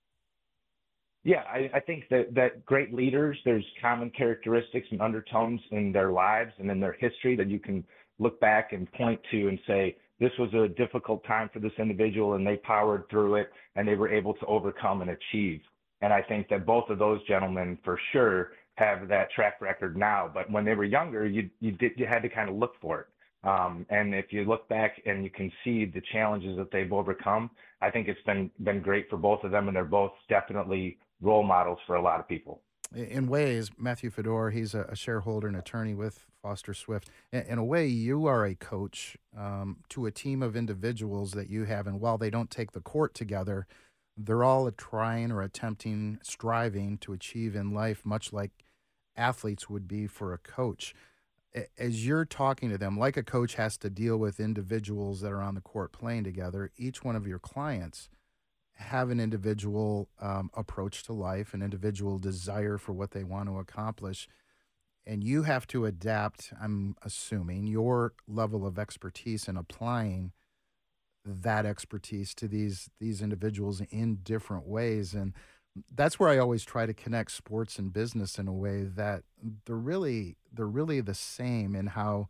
Yeah, I think that great leaders, there's common characteristics and undertones in their lives and in their history that you can look back and point to and say, this was a difficult time for this individual and they powered through it and they were able to overcome and achieve. And I think that both of those gentlemen for sure have that track record now. But when they were younger, you had to kind of look for it. And if you look back and you can see the challenges that they've overcome, I think it's been great for both of them, and they're both definitely role models for a lot of people. In ways, Matthew Fedor, he's a shareholder and attorney with Foster Swift. In a way, you are a coach to a team of individuals that you have, and while they don't take the court together, they're all trying or attempting, striving to achieve in life, much like athletes would be for a coach. As you're talking to them, like a coach has to deal with individuals that are on the court playing together, each one of your clients have an individual approach to life, an individual desire for what they want to accomplish. And you have to adapt, I'm assuming, your level of expertise in applying that expertise to these individuals in different ways. And that's where I always try to connect sports and business in a way that they're really the same in how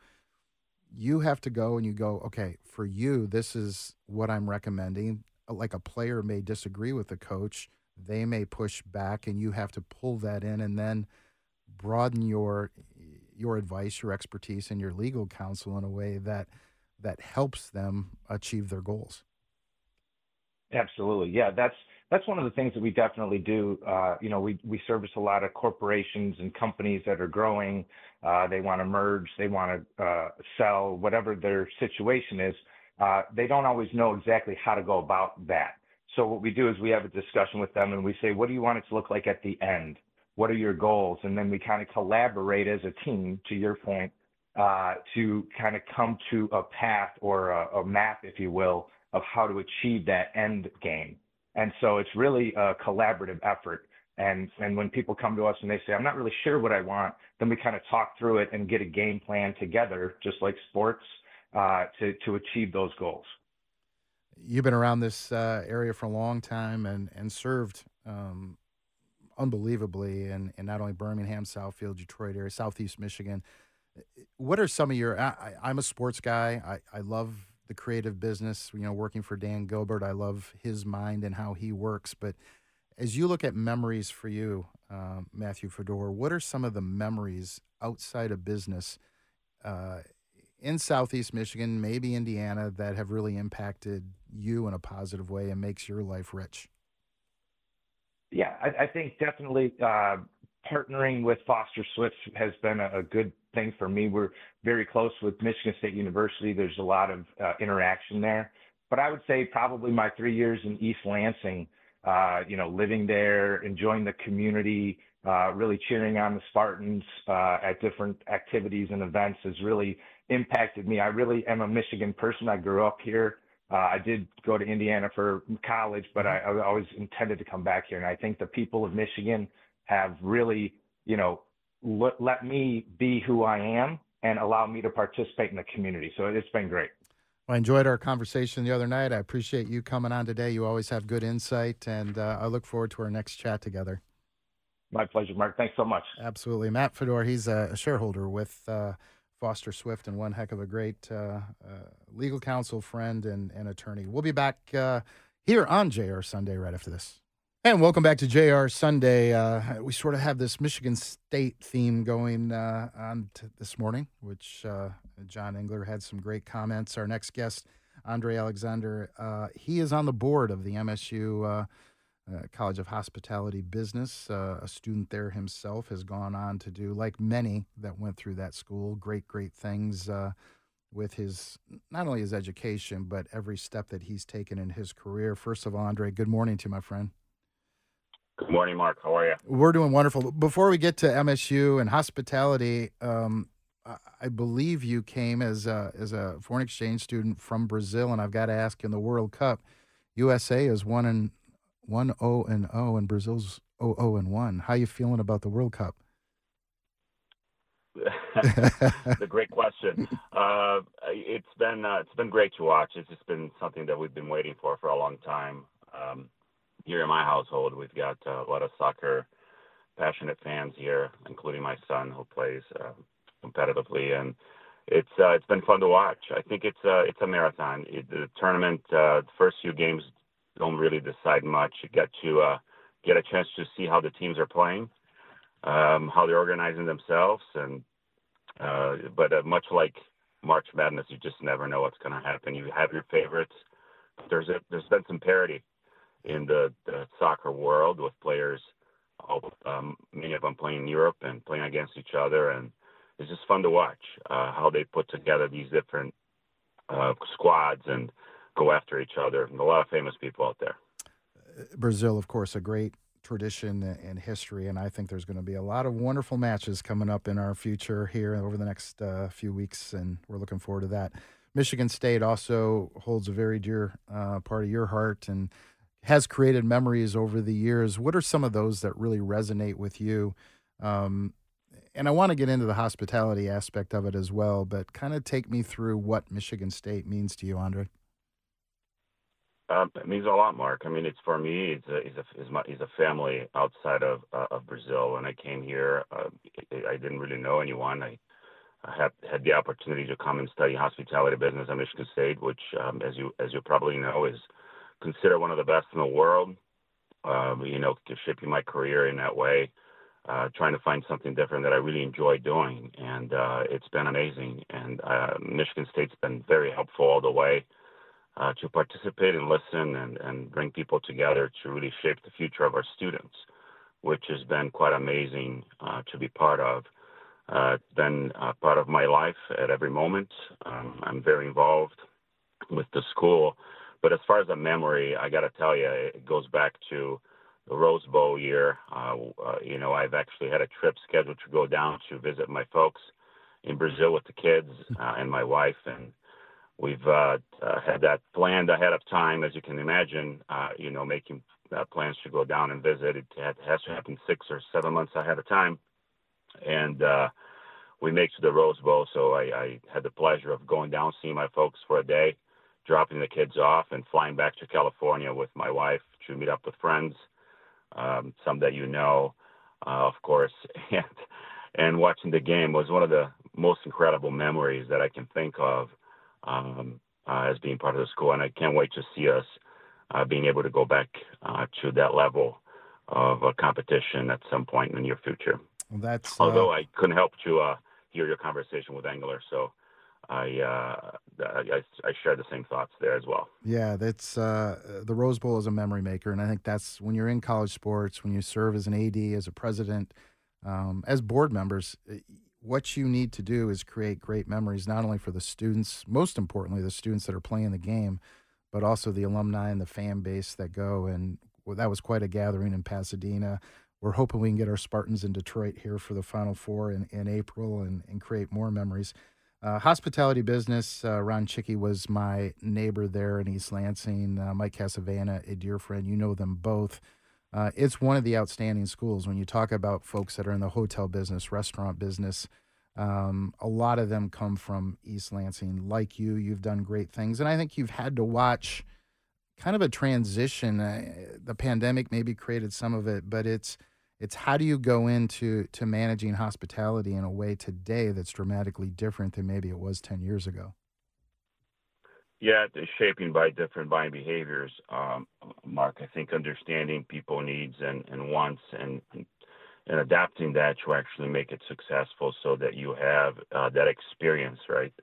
you have to go and you go, okay, for you, this is what I'm recommending. Like a player may disagree with the coach, they may push back, and you have to pull that in and then broaden your advice, your expertise, and your legal counsel in a way that helps them achieve their goals. Absolutely. Yeah, that's one of the things that we definitely do. We service a lot of corporations and companies that are growing. They want to merge, they want to sell, whatever their situation is. They don't always know exactly how to go about that. So what we do is we have a discussion with them and we say, what do you want it to look like at the end? What are your goals? And then we kind of collaborate as a team, to your point, to kind of come to a path or a map, if you will, of how to achieve that end game. And so it's really a collaborative effort. And when people come to us and they say, I'm not really sure what I want, then we kind of talk through it and get a game plan together, just like sports, to achieve those goals. You've been around this area for a long time and served unbelievably in not only Birmingham, Southfield, Detroit area, Southeast Michigan. What are some of your, I'm a sports guy. I love the creative business, working for Dan Gilbert. I love his mind and how he works. But as you look at memories for you, Matthew Fedor, what are some of the memories outside of business in Southeast Michigan, maybe Indiana, that have really impacted you in a positive way and makes your life rich? Yeah, I think definitely partnering with Foster Swift has been a good thing for me. We're very close with Michigan State University. There's a lot of interaction there. But I would say probably my 3 years in East Lansing, living there, enjoying the community, really cheering on the Spartans at different activities and events has really impacted me. I really am a Michigan person. I grew up here. I did go to Indiana for college, but I always intended to come back here. And I think the people of Michigan have really, let me be who I am and allow me to participate in the community. So it's been great. Well, I enjoyed our conversation the other night. I appreciate you coming on today. You always have good insight, and I look forward to our next chat together. My pleasure, Mark. Thanks so much. Absolutely. Matt Fedor, he's a shareholder with Foster Swift and one heck of a great legal counsel, friend, and attorney. We'll be back here on JR Sunday right after this. And welcome back to JR Sunday. We sort of have this Michigan State theme going on this morning, which John Engler had some great comments. Our next guest, Andre Alexander, he is on the board of the MSU College of Hospitality Business. A student there himself, has gone on to do, like many that went through that school, great things with his, not only his education, but every step that he's taken in his career. First of all, Andre, good morning to you, my friend. Good morning, Mark. How are you? We're doing wonderful. Before we get to MSU and hospitality, I believe you came as a foreign exchange student from Brazil, and I've got to ask, in the World Cup, USA is 1-0 and Brazil's 0-1. How you feeling about the World Cup? It's a great question. It's been great to watch. It's just been something that we've been waiting for a long time. Here in my household, we've got a lot of soccer passionate fans here, including my son, who plays competitively, and it's been fun to watch. I think it's a marathon. The tournament, the first few games don't really decide much. You get a chance to see how the teams are playing, how they're organizing themselves, and but much like March Madness, you just never know what's going to happen. You have your favorites. There's been some parity in the soccer world with players, many of them playing in Europe and playing against each other, and it's just fun to watch how they put together these different squads and go after each other. And a lot of famous people out there. Brazil, of course, a great tradition and history, and I think there's going to be a lot of wonderful matches coming up in our future here over the next few weeks, and we're looking forward to that. Michigan State also holds a very dear part of your heart and has created memories over the years. What are some of those that really resonate with you? And I want to get into the hospitality aspect of it as well, but kind of take me through what Michigan State means to you, Andre. It means a lot, Mark. I mean, it's for me. It's a family outside of Brazil. When I came here, I didn't really know anyone. I had the opportunity to come and study hospitality business at Michigan State, which, as you probably know, is considered one of the best in the world. Shaping my career in that way, trying to find something different that I really enjoy doing, and it's been amazing. And Michigan State's been very helpful all the way. To participate and listen and bring people together to really shape the future of our students, which has been quite amazing to be part of. It's been part of my life at every moment. I'm very involved with the school. But as far as a memory, I got to tell you, it goes back to the Rose Bowl year. I've actually had a trip scheduled to go down to visit my folks in Brazil with the kids and my wife, and we've had that planned ahead of time, as you can imagine, making plans to go down and visit. It has to happen 6 or 7 months ahead of time. And we make to the Rose Bowl, so I had the pleasure of going down, seeing my folks for a day, dropping the kids off, and flying back to California with my wife to meet up with friends, some that of course, and watching the game was one of the most incredible memories that I can think of. As being part of the school, and I can't wait to see us being able to go back to that level of competition at some point in the near future. Well, although I couldn't help to hear your conversation with Engler, so I share the same thoughts there as well. Yeah, that's the Rose Bowl is a memory maker, and I think that's when you're in college sports, when you serve as an AD, as a president, as board members. What you need to do is create great memories, not only for the students, most importantly, the students that are playing the game, but also the alumni and the fan base that go. And that was quite a gathering in Pasadena. We're hoping we can get our Spartans in Detroit here for the Final Four in April and create more memories. Hospitality business, Ron Chicky was my neighbor there in East Lansing. Mike Casavana, a dear friend. You know them both. It's one of the outstanding schools. When you talk about folks that are in the hotel business, restaurant business, a lot of them come from East Lansing. Like you've done great things. And I think you've had to watch kind of a transition. The pandemic maybe created some of it, but it's how do you go into managing hospitality in a way today that's dramatically different than maybe it was 10 years ago? Yeah, it's shaping by different buying behaviors, Mark. I think understanding people needs and wants and adapting that to actually make it successful so that you have that experience, right?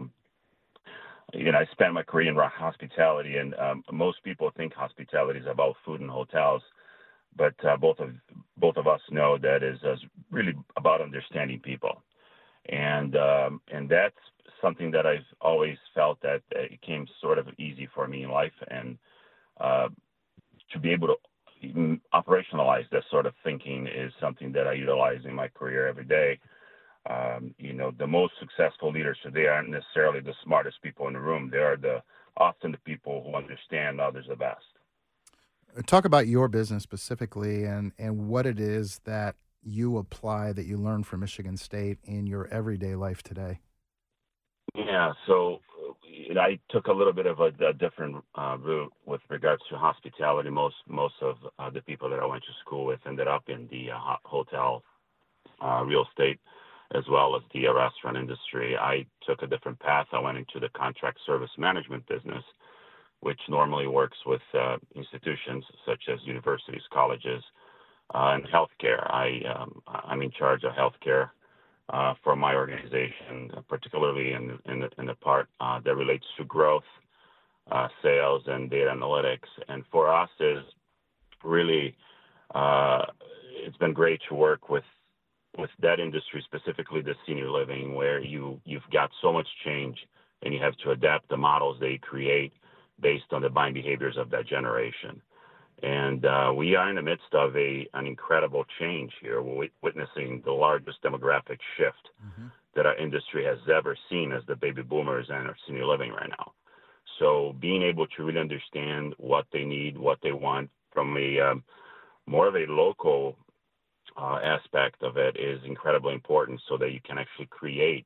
I spent my career in hospitality, and most people think hospitality is about food and hotels, but both of us know that is really about understanding people, and that's something that I've always felt that it came sort of easy for me in life, and to be able to even operationalize that sort of thinking is something that I utilize in my career every day. The most successful leaders today aren't necessarily the smartest people in the room. They are often the people who understand others the best. Talk about your business specifically and what it is that you apply, that you learn from Michigan State in your everyday life today. Yeah, so I took a little bit of a different route with regards to hospitality. Most of the people that I went to school with ended up in the hotel real estate as well as the restaurant industry. I took a different path. I went into the contract service management business, which normally works with institutions such as universities, colleges, and healthcare. I'm in charge of healthcare for my organization, particularly in the part that relates to growth, sales, and data analytics. And for us, is really it's been great to work with that industry, specifically the senior living, where you've got so much change and you have to adapt the models they create based on the buying behaviors of that generation. And we are in the midst of an incredible change here. We're witnessing the largest demographic shift that our industry has ever seen as the baby boomers enter senior living right now. So being able to really understand what they need, what they want from a more of a local aspect of it is incredibly important, so that you can actually create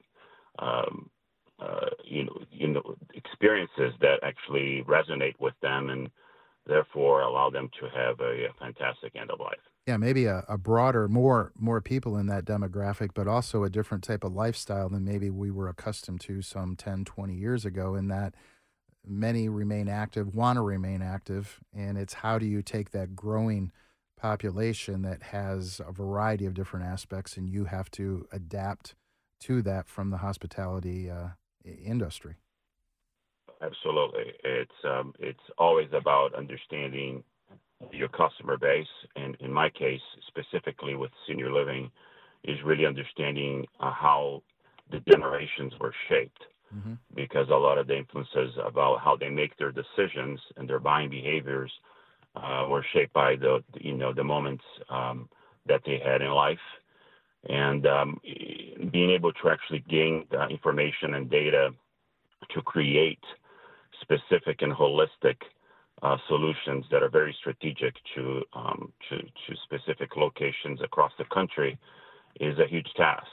experiences that actually resonate with them and therefore allow them to have a fantastic end of life. Yeah, maybe a broader, more people in that demographic, but also a different type of lifestyle than maybe we were accustomed to some 10, 20 years ago, in that many remain active, want to remain active, and it's how do you take that growing population that has a variety of different aspects, and you have to adapt to that from the hospitality industry. Absolutely. It's always about understanding your customer base, and in my case, specifically with senior living, is really understanding how the generations were shaped, because a lot of the influences about how they make their decisions and their buying behaviors were shaped by the moments that they had in life, and being able to actually gain information and data to create specific and holistic solutions that are very strategic to specific locations across the country is a huge task.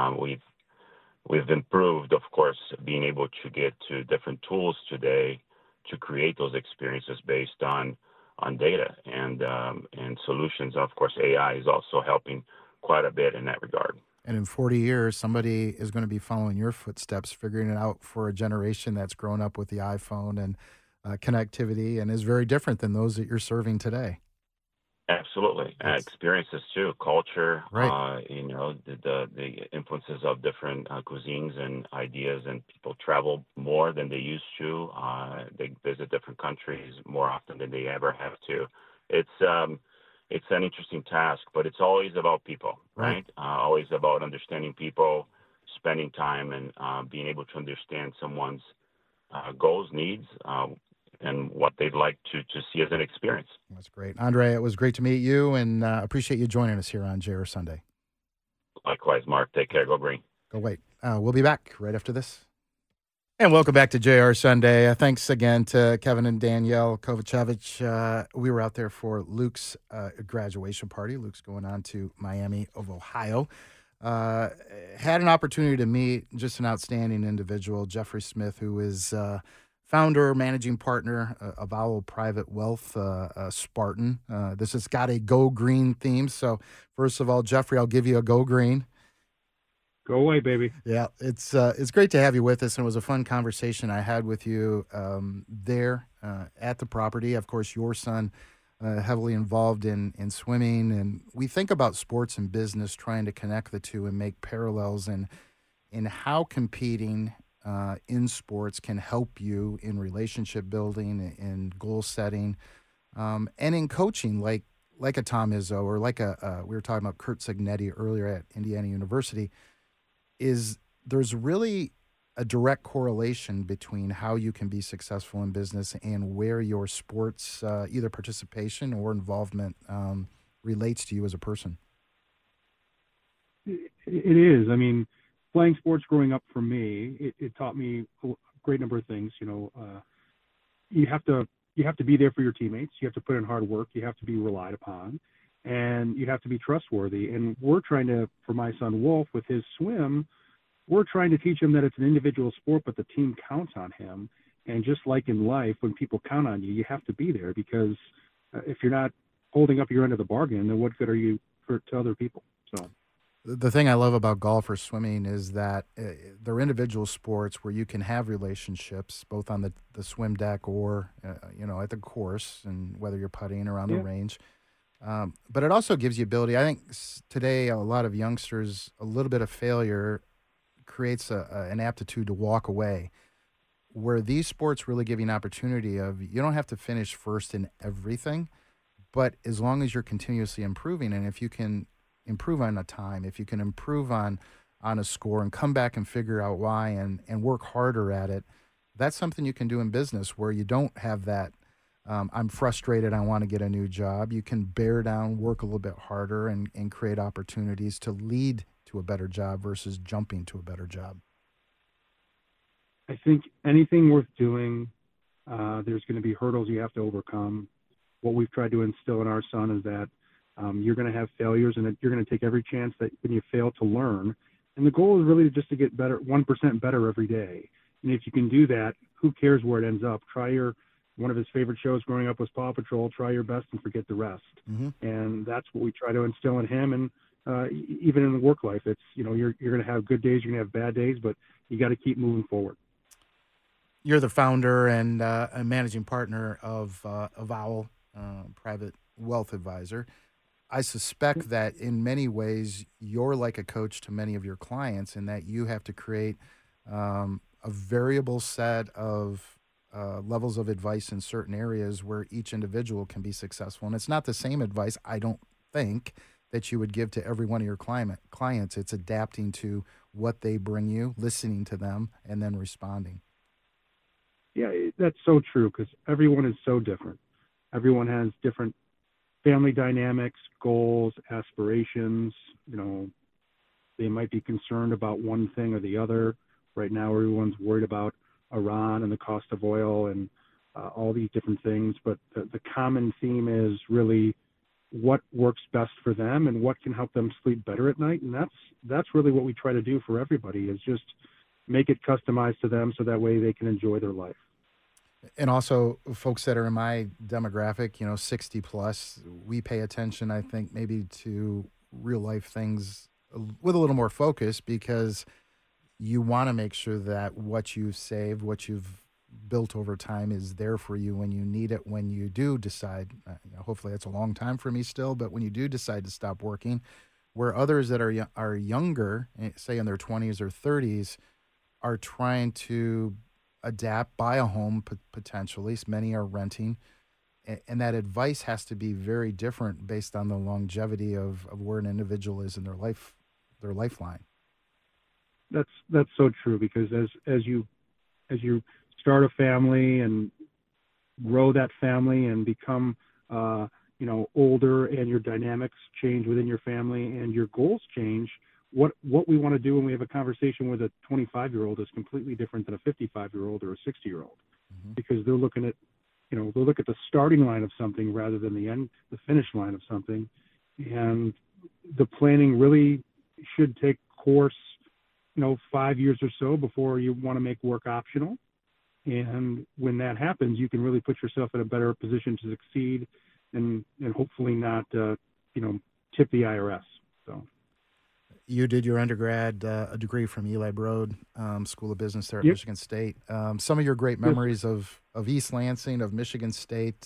We've improved, of course, being able to get to different tools today to create those experiences based on data and solutions. Of course, AI is also helping quite a bit in that regard. And in 40 years, somebody is going to be following your footsteps, figuring it out for a generation that's grown up with the iPhone and connectivity and is very different than those that you're serving today. Absolutely. Experiences too, culture, right. The influences of different cuisines and ideas, and people travel more than they used to. They visit different countries more often than they ever have to. It's an interesting task, but it's always about people, right? Always about understanding people, spending time, and being able to understand someone's goals, needs, and what they'd like to see as an experience. That's great. Andre, it was great to meet you, and appreciate you joining us here on JR Sunday. Likewise, Mark. Take care. Go Green. Go Wait. We'll be back right after this. And welcome back to JR Sunday. Thanks again to Kevin and Danielle Kovacevic. We were out there for Luke's graduation party. Luke's going on to Miami of Ohio. Had an opportunity to meet just an outstanding individual, Jeffrey Smith, who is founder, managing partner of Owl Private Wealth, Spartan. This has got a Go Green theme. So first of all, Jeffrey, I'll give you a Go Green. Go away, baby. Yeah, it's great to have you with us, and it was a fun conversation I had with you there at the property. Of course, your son heavily involved in swimming, and we think about sports and business, trying to connect the two and make parallels in how competing in sports can help you in relationship building, in goal setting, and in coaching, like a Tom Izzo, or like we were talking about Curt Cignetti earlier at Indiana University. There's really a direct correlation between how you can be successful in business and where your sports, either participation or involvement, relates to you as a person. It is. I mean, playing sports growing up for me, it taught me a great number of things. You have to be there for your teammates. You have to put in hard work. You have to be relied upon. And you have to be trustworthy. And we're trying to, for my son Wolf, with his swim, we're trying to teach him that it's an individual sport, but the team counts on him. And just like in life, when people count on you, you have to be there, because if you're not holding up your end of the bargain, then what good are you to other people? So The thing I love about golf or swimming is that they're individual sports where you can have relationships both on the swim deck or at the course, and whether you're putting around the Yeah. range. But it also gives you ability. I think today a lot of youngsters, a little bit of failure creates an aptitude to walk away. Where these sports really give you an opportunity of, you don't have to finish first in everything, but as long as you're continuously improving, and if you can improve on a time, if you can improve on a score and come back and figure out why, and work harder at it, that's something you can do in business where you don't have that. I'm frustrated, I want to get a new job. You can bear down, work a little bit harder, and create opportunities to lead to a better job versus jumping to a better job. I think anything worth doing, there's going to be hurdles you have to overcome. What we've tried to instill in our son is that you're going to have failures, and that you're going to take every chance that when you fail to learn. And the goal is really just to get better, 1% better every day. And if you can do that, who cares where it ends up? One of his favorite shows growing up was Paw Patrol. Try your best and forget the rest. Mm-hmm. And that's what we try to instill in him. And even in the work life, it's, you're going to have good days, you're going to have bad days, but you got to keep moving forward. You're the founder and a managing partner of Owl, private wealth advisor. I suspect that in many ways you're like a coach to many of your clients, in that you have to create a variable set of levels of advice in certain areas where each individual can be successful. And it's not the same advice, I don't think, that you would give to every one of your clients. It's adapting to what they bring you, listening to them, and then responding. Yeah, that's so true, because everyone is so different. Everyone has different family dynamics, goals, aspirations. They might be concerned about one thing or the other. Right now, everyone's worried about Iran and the cost of oil and all these different things. But the common theme is really what works best for them and what can help them sleep better at night. And that's really what we try to do for everybody, is just make it customized to them so that way they can enjoy their life. And also, folks that are in my demographic, 60 plus, we pay attention, I think, maybe to real life things with a little more focus, because you want to make sure that what you've saved, what you've built over time, is there for you when you need it, when you do decide, hopefully that's a long time for me still, but when you do decide to stop working, where others that are younger, say in their 20s or 30s, are trying to adapt, buy a home potentially. Many are renting, and that advice has to be very different based on the longevity of where an individual is in their lifeline. That's so true, because as you start a family and grow that family and become older, and your dynamics change within your family and your goals change, what we want to do when we have a conversation with a 25-year-old is completely different than a 55-year-old or a 60-year-old, Mm-hmm. because they'll look at the starting line of something rather than the finish line of something. And the planning really should take course, 5 years or so before you want to make work optional. And when that happens, you can really put yourself in a better position to succeed and hopefully not, tip the IRS. So. You did your undergrad, a degree from Eli Broad School of Business there at Yep. Michigan State. Some of your great memories of East Lansing, of Michigan State,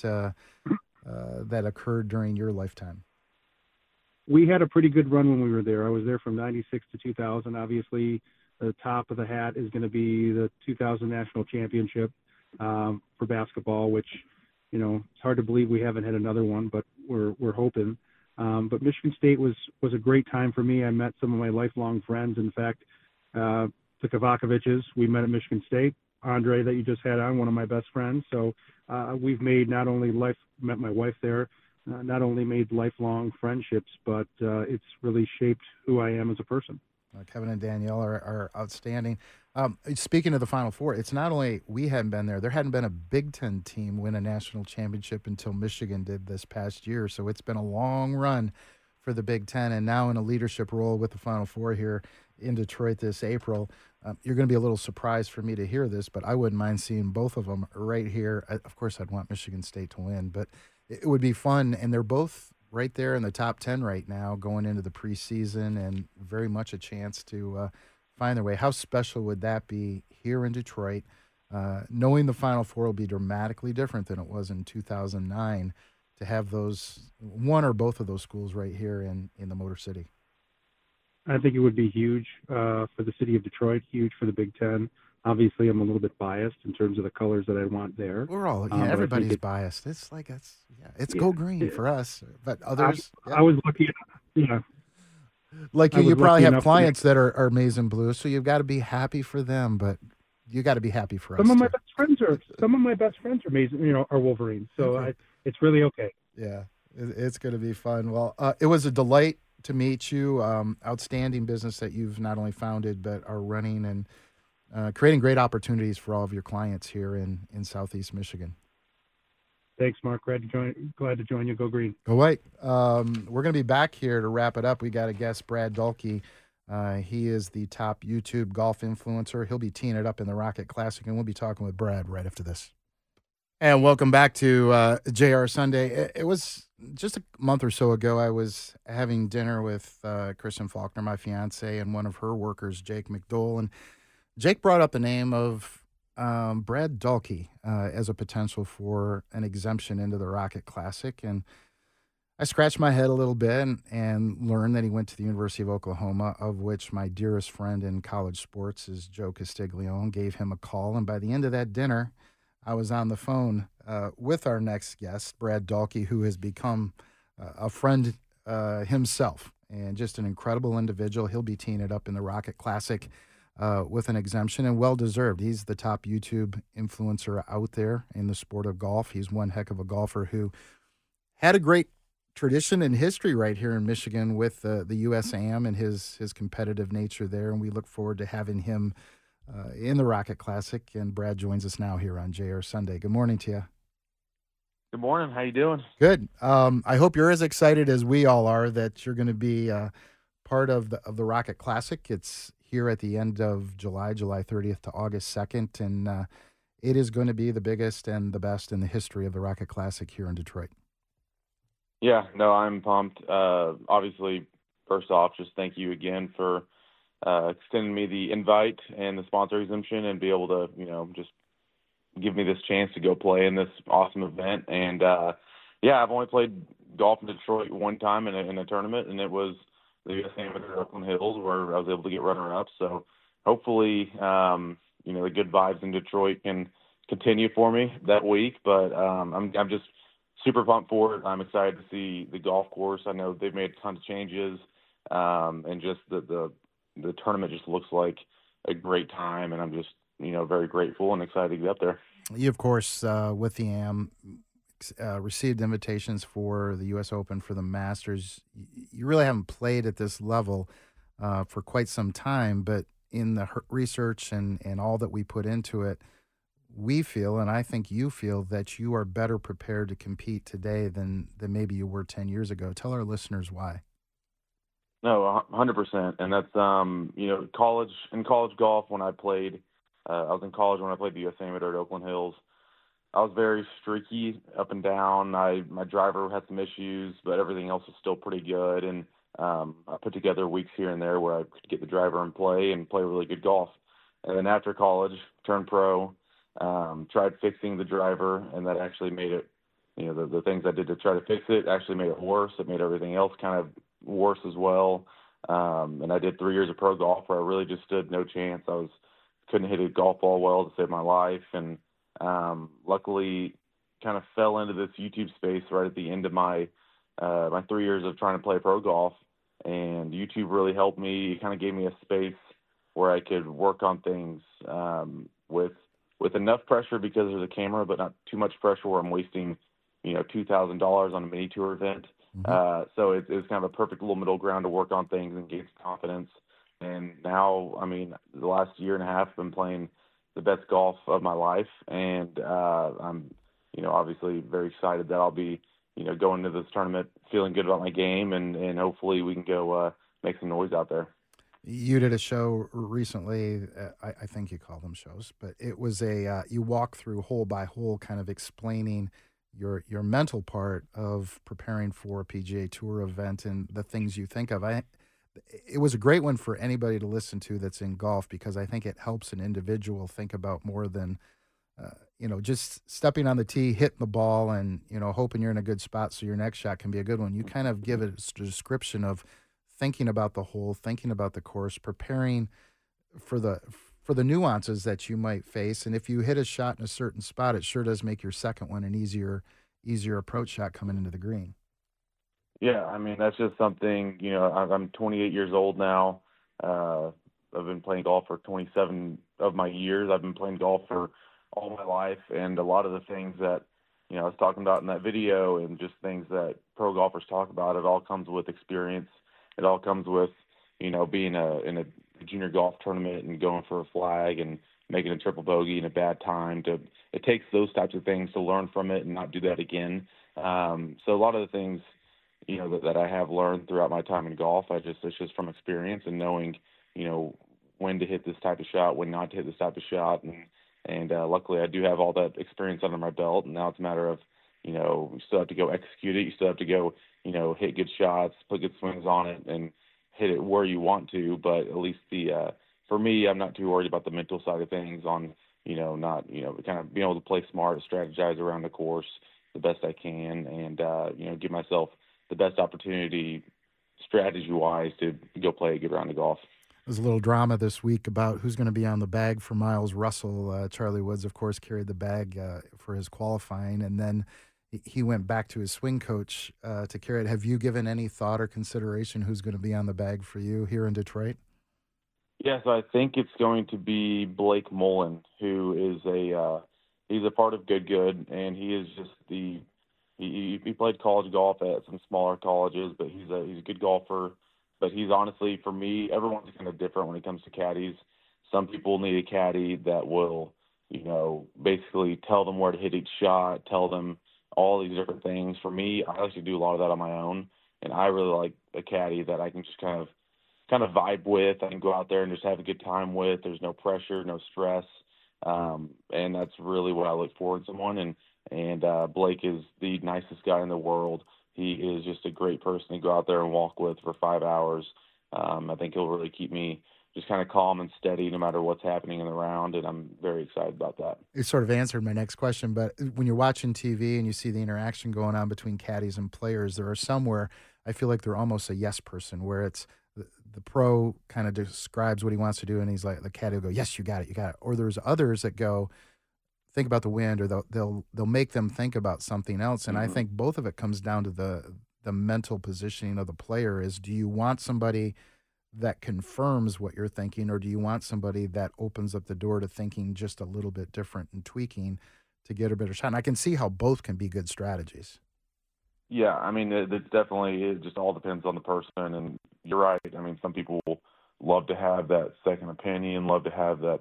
that occurred during your lifetime. We had a pretty good run when we were there. I was there from 96 to 2000. Obviously, the top of the hat is going to be the 2000 national championship for basketball, which, it's hard to believe we haven't had another one, but we're hoping. But Michigan State was a great time for me. I met some of my lifelong friends. In fact, the Kavakoviches, we met at Michigan State. Andre, that you just had on, one of my best friends. So we've made met my wife there, not only made lifelong friendships, but it's really shaped who I am as a person. Kevin and Danielle are outstanding. Speaking of the Final Four, it's not only we hadn't been there. There hadn't been a Big Ten team win a national championship until Michigan did this past year. So it's been a long run for the Big Ten, and now in a leadership role with the Final Four here in Detroit this April. You're going to be a little surprised for me to hear this, but I wouldn't mind seeing both of them right here. Of course, I'd want Michigan State to win, but it would be fun, and they're both right there in the top 10 right now going into the preseason and very much a chance to find their way. How special would that be here in Detroit, knowing the Final Four will be dramatically different than it was in 2009, to have those one or both of those schools right here in the Motor City? I think it would be huge for the city of Detroit, huge for the Big Ten. Obviously, I'm a little bit biased in terms of the colors that I want there. We're all, everybody's biased. It's like, it's go green for us, but others. I was lucky, like you probably have clients that are maize and blue, so you've got to be happy for them, but you got to be happy for us. Some of my best friends are maize, are Wolverines, so it's really okay. Yeah, it's going to be fun. Well, it was a delight to meet you. Outstanding business that you've not only founded but are running and creating great opportunities for all of your clients here in Southeast Michigan. Thanks, Mark. Glad to join you. Go Green. Go White. We're going to be back here to wrap it up. We got a guest, Brad Dahlke. He is the top YouTube golf influencer. He'll be teeing it up in the Rocket Classic, and we'll be talking with Brad right after this. And welcome back to JR Sunday. It was just a month or so ago. I was having dinner with Kristen Faulkner, my fiance, and one of her workers, Jake McDowell. And Jake brought up the name of Brad Dahlke as a potential for an exemption into the Rocket Classic. And I scratched my head a little bit and learned that he went to the University of Oklahoma, of which my dearest friend in college sports is Joe Castiglione. Gave him a call, and by the end of that dinner, I was on the phone with our next guest, Brad Dahlke, who has become a friend himself and just an incredible individual. He'll be teeing it up in the Rocket Classic with an exemption, and well-deserved. He's the top YouTube influencer out there in the sport of golf. He's one heck of a golfer who had a great tradition and history right here in Michigan with the USAM and his competitive nature there, and we look forward to having him in the Rocket Classic. And Brad joins us now here on JR Sunday. Good morning to you. Good morning. How you doing? Good. I hope you're as excited as we all are that you're going to be part of the Rocket Classic. It's here at the end of July 30th to August 2nd, and it is going to be the biggest and the best in the history of the Rocket Classic here in Detroit. Yeah, no, I'm pumped. Obviously, first off, just thank you again for extending me the invite and the sponsor exemption and be able to, just give me this chance to go play in this awesome event. And, I've only played golf in Detroit one time in a tournament, and it was the USAM at Oakland Hills, where I was able to get runner-up. So hopefully, the good vibes in Detroit can continue for me that week. But I'm just super pumped for it. I'm excited to see the golf course. I know they've made a ton of changes, and just the tournament just looks like a great time, and I'm just very grateful and excited to get up there. You, of course, with the AM, received invitations for the U.S. Open, for the Masters. You really haven't played at this level for quite some time, but in the research and all that we put into it, we feel, and I think you feel, that you are better prepared to compete today than maybe you were 10 years ago. Tell our listeners why. No, 100%. And that's, college golf, when I played, I was in college when I played the U.S. Amateur at Oakland Hills. I was very streaky up and down. My driver had some issues, but everything else was still pretty good. And I put together weeks here and there where I could get the driver and play really good golf. And then after college, turned pro, tried fixing the driver, and that actually made it, the things I did to try to fix it actually made it worse. It made everything else kind of worse as well. And I did 3 years of pro golf where I really just stood no chance. Couldn't hit a golf ball well to save my life, and luckily kind of fell into this YouTube space right at the end of my 3 years of trying to play pro golf. And YouTube really helped me. It kind of gave me a space where I could work on things with enough pressure because there's a camera, but not too much pressure where I'm wasting, $2,000 on a mini tour event. Mm-hmm. So it's kind of a perfect little middle ground to work on things and gain confidence. And now, the last year and a half, I've been playing the best golf of my life. And I'm, obviously very excited that I'll be, going to this tournament feeling good about my game, and hopefully we can go make some noise out there. You did a show recently, I think you call them shows, but it was you walk through hole by hole kind of explaining your mental part of preparing for a PGA Tour event and the things you think of. It was a great one for anybody to listen to that's in golf, because I think it helps an individual think about more than just stepping on the tee, hitting the ball, and hoping you're in a good spot so your next shot can be a good one. You kind of give it a description of thinking about the hole, thinking about the course, preparing for the nuances that you might face. And if you hit a shot in a certain spot, it sure does make your second one an easier approach shot coming into the green. Yeah, I mean, that's just something, I'm 28 years old now. I've been playing golf for 27 of my years. I've been playing golf for all my life, and a lot of the things that, I was talking about in that video and just things that pro golfers talk about, it all comes with experience. It all comes with, being in a junior golf tournament and going for a flag and making a triple bogey in a bad time. It takes those types of things to learn from it and not do that again. So a lot of the things, that I have learned throughout my time in golf, it's just from experience and knowing, when to hit this type of shot, when not to hit this type of shot. And luckily I do have all that experience under my belt. And now it's a matter of, you still have to go execute it. You still have to go, hit good shots, put good swings on it, and hit it where you want to. But at least for me, I'm not too worried about the mental side of things on, not, kind of being able to play smart, strategize around the course the best I can, and, give myself the best opportunity strategy-wise to go play a good round of golf. There's a little drama this week about who's going to be on the bag for Miles Russell. Charlie Woods, of course, carried the bag for his qualifying, and then he went back to his swing coach to carry it. Have you given any thought or consideration who's going to be on the bag for you here in Detroit? Yes, I think it's going to be Blake Mullen, who is he's a part of Good, and he is just he played college golf at some smaller colleges, but he's a good golfer. But he's honestly, for me, everyone's kind of different when it comes to caddies. Some people need a caddy that will, basically tell them where to hit each shot, tell them all these different things. For me, I actually do a lot of that on my own, and I really like a caddy that I can just kind of vibe with. I can go out there and just have a good time with. There's no pressure, no stress, and that's really what I look for in someone. And Blake is the nicest guy in the world. He is just a great person to go out there and walk with for 5 hours. I think he'll really keep me just kind of calm and steady no matter what's happening in the round, and I'm very excited about that. It sort of answered my next question, but when you're watching TV and you see the interaction going on between caddies and players, there are some where I feel like they're almost a yes person, where it's the pro kind of describes what he wants to do, and he's like, the caddy will go, yes, you got it. Or there's others that go, think about the wind, or they'll make them think about something else. And I think both of it comes down to the mental positioning of the player. Is, do you want somebody that confirms what you're thinking, or do you want somebody that opens up the door to thinking just a little bit different and tweaking to get a better shot? And I can see how both can be good strategies. Yeah, I mean, it definitely, it just all depends on the person. And you're right. I mean, some people love to have that second opinion, love to have that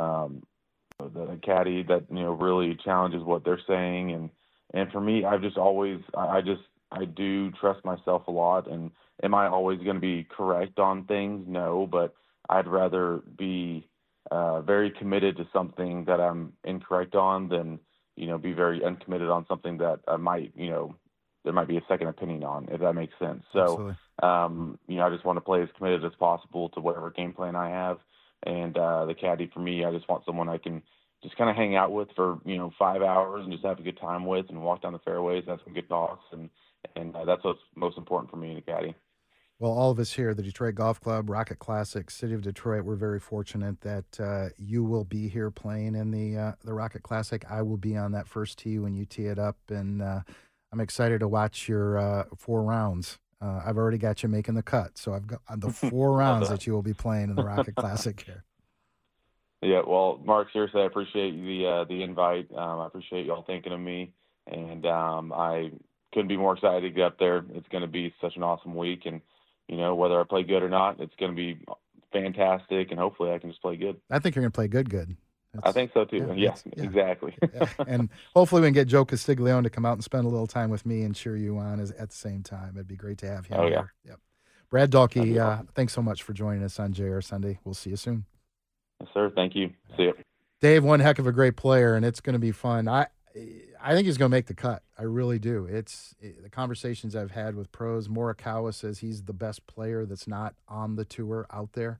the caddy that really challenges what they're saying. And for me, I've just always I do trust myself a lot. And am I always going to be correct on things? No, but I'd rather be very committed to something that I'm incorrect on than be very uncommitted on something that I might there might be a second opinion on, if that makes sense. So I just want to play as committed as possible to whatever game plan I have. And the caddy, for me, I just want someone I can just kind of hang out with for 5 hours and just have a good time with, and walk down the fairways, have some good talks, and that's what's most important for me in a caddy. Well, all of us here, the Detroit Golf Club, Rocket Classic, City of Detroit, we're very fortunate that you will be here playing in the Rocket Classic. I will be on that first tee when you tee it up, and I'm excited to watch your 4 rounds. I've already got you making the cut, so I've got the 4 rounds that you will be playing in the Rocket Classic here. Yeah, well, Mark, seriously, I appreciate the invite. I appreciate y'all thinking of me, and I couldn't be more excited to get up there. It's going to be such an awesome week, and whether I play good or not, it's going to be fantastic, and hopefully I can just play good. I think you're going to play good. I think so too. Yeah, exactly. And hopefully we can get Joe Castiglione to come out and spend a little time with me and cheer you on at the same time. It'd be great to have him here. Yep. Brad Dahlke, thanks so much for joining us on JR Sunday. We'll see you soon. Yes, sir. Thank you. See you. Dave, one heck of a great player, and it's going to be fun. I think he's going to make the cut. I really do. The conversations I've had with pros. Morikawa says he's the best player that's not on the tour out there.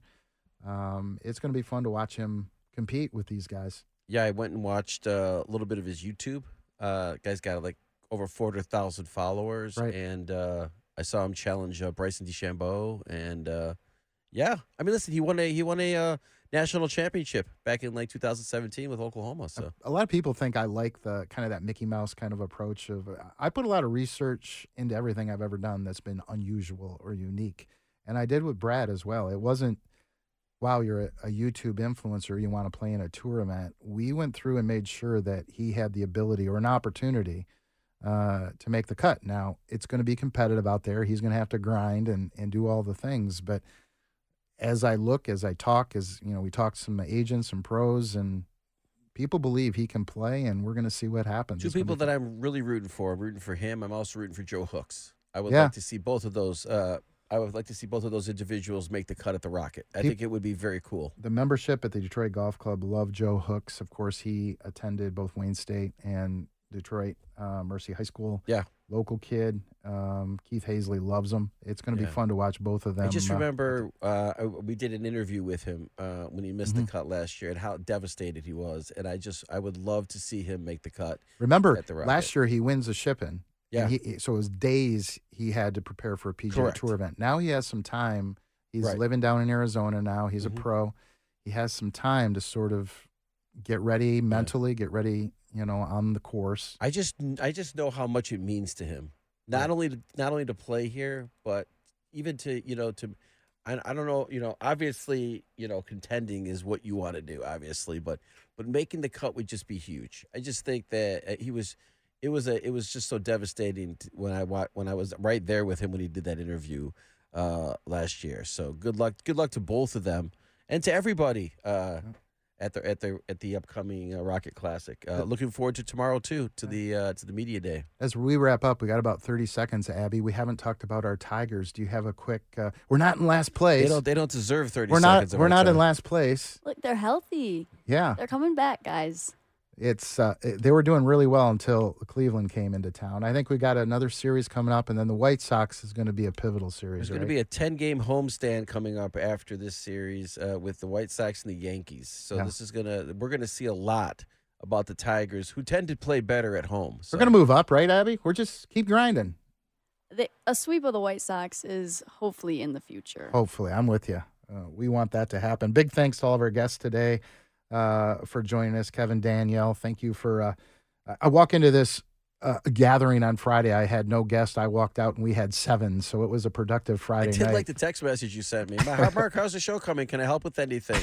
It's going to be fun to watch him compete with these guys. Yeah, I went and watched a little bit of his YouTube. Guy's got like over 400,000 followers, Right. and I saw him challenge Bryson DeChambeau, and yeah, I mean, listen, he won a national championship back in like 2017 with Oklahoma. So A lot of people think I like the kind of that Mickey Mouse kind of approach of I put a lot of research into everything I've ever done that's been unusual or unique. And I did with Brad as well. It wasn't, wow, you're a YouTube influencer, you want to play in a tour event. We went through and made sure that he had the ability or an opportunity to make the cut. Now, it's going to be competitive out there. He's going to have to grind and do all the things. But as I look, as I talk, we talk to some agents and pros, and people believe he can play, and we're going to see what happens. two It's gonna people be that fun. I'm really rooting for. I'm rooting for him. I'm also rooting for Joe Hooks. I would Yeah. like to see both of those. I would like to see both of those individuals make the cut at the Rocket. I think it would be very cool. The membership at the Detroit Golf Club love Joe Hooks. Of course, he attended both Wayne State and Detroit Mercy High School. Yeah. Local kid. Keith Hazley loves him. It's going to Yeah. be fun to watch both of them. I just remember we did an interview with him when he missed Mm-hmm. the cut last year and how devastated he was. And I would love to see him make the cut. Remember, at the Rocket. last year he wins a Shippin'. Yeah. And so it was days he had to prepare for a PGA Correct. Tour event. Now he has some time. He's Right. living down in Arizona now. He's Mhm. a pro. He has some time to sort of get ready mentally, get ready, on the course. I just know how much it means to him. Not only to play here, but even to I don't know, obviously, contending is what you want to do, obviously, but making the cut would just be huge. I just think that it was just so devastating when I was right there with him when he did that interview last year. So good luck to both of them and to everybody at the upcoming Rocket Classic. Looking forward to tomorrow too, to the media day. As we wrap up, we got about 30 seconds, Abby. We haven't talked about our Tigers. Do you have a quick we're not in last place. They don't deserve 30 we're seconds. not we're not in last place. Look, they're healthy. Yeah. They're coming back, guys. It's they were doing really well until Cleveland came into town. I think we got another series coming up, and then the White Sox is going to be a pivotal series. There's going to be a 10-game homestand coming up after this series with the White Sox and the Yankees. So we're going to see a lot about the Tigers, who tend to play better at home. So. We're going to move up, right, Abby? We're just keep grinding. A sweep of the White Sox is hopefully in the future. Hopefully, I'm with you. We want that to happen. Big thanks to all of our guests today for joining us. Kevin, Danielle, thank you for. I walk into this gathering on Friday. I had no guest. I walked out and we had 7, so it was a productive Friday I did night. like the text message you sent me. Mark, how's the show coming? Can I help with anything?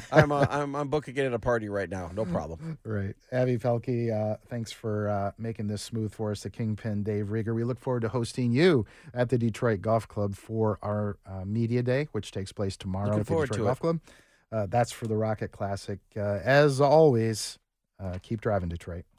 I'm booking it at a party right now. No problem. Right. Abby Felke, thanks for making this smooth for us. The Kingpin, Dave Rieger. We look forward to hosting you at the Detroit Golf Club for our media day, which takes place tomorrow Looking at the forward Detroit to Golf it. Club. That's for the Rocket Classic. As always, keep driving, Detroit.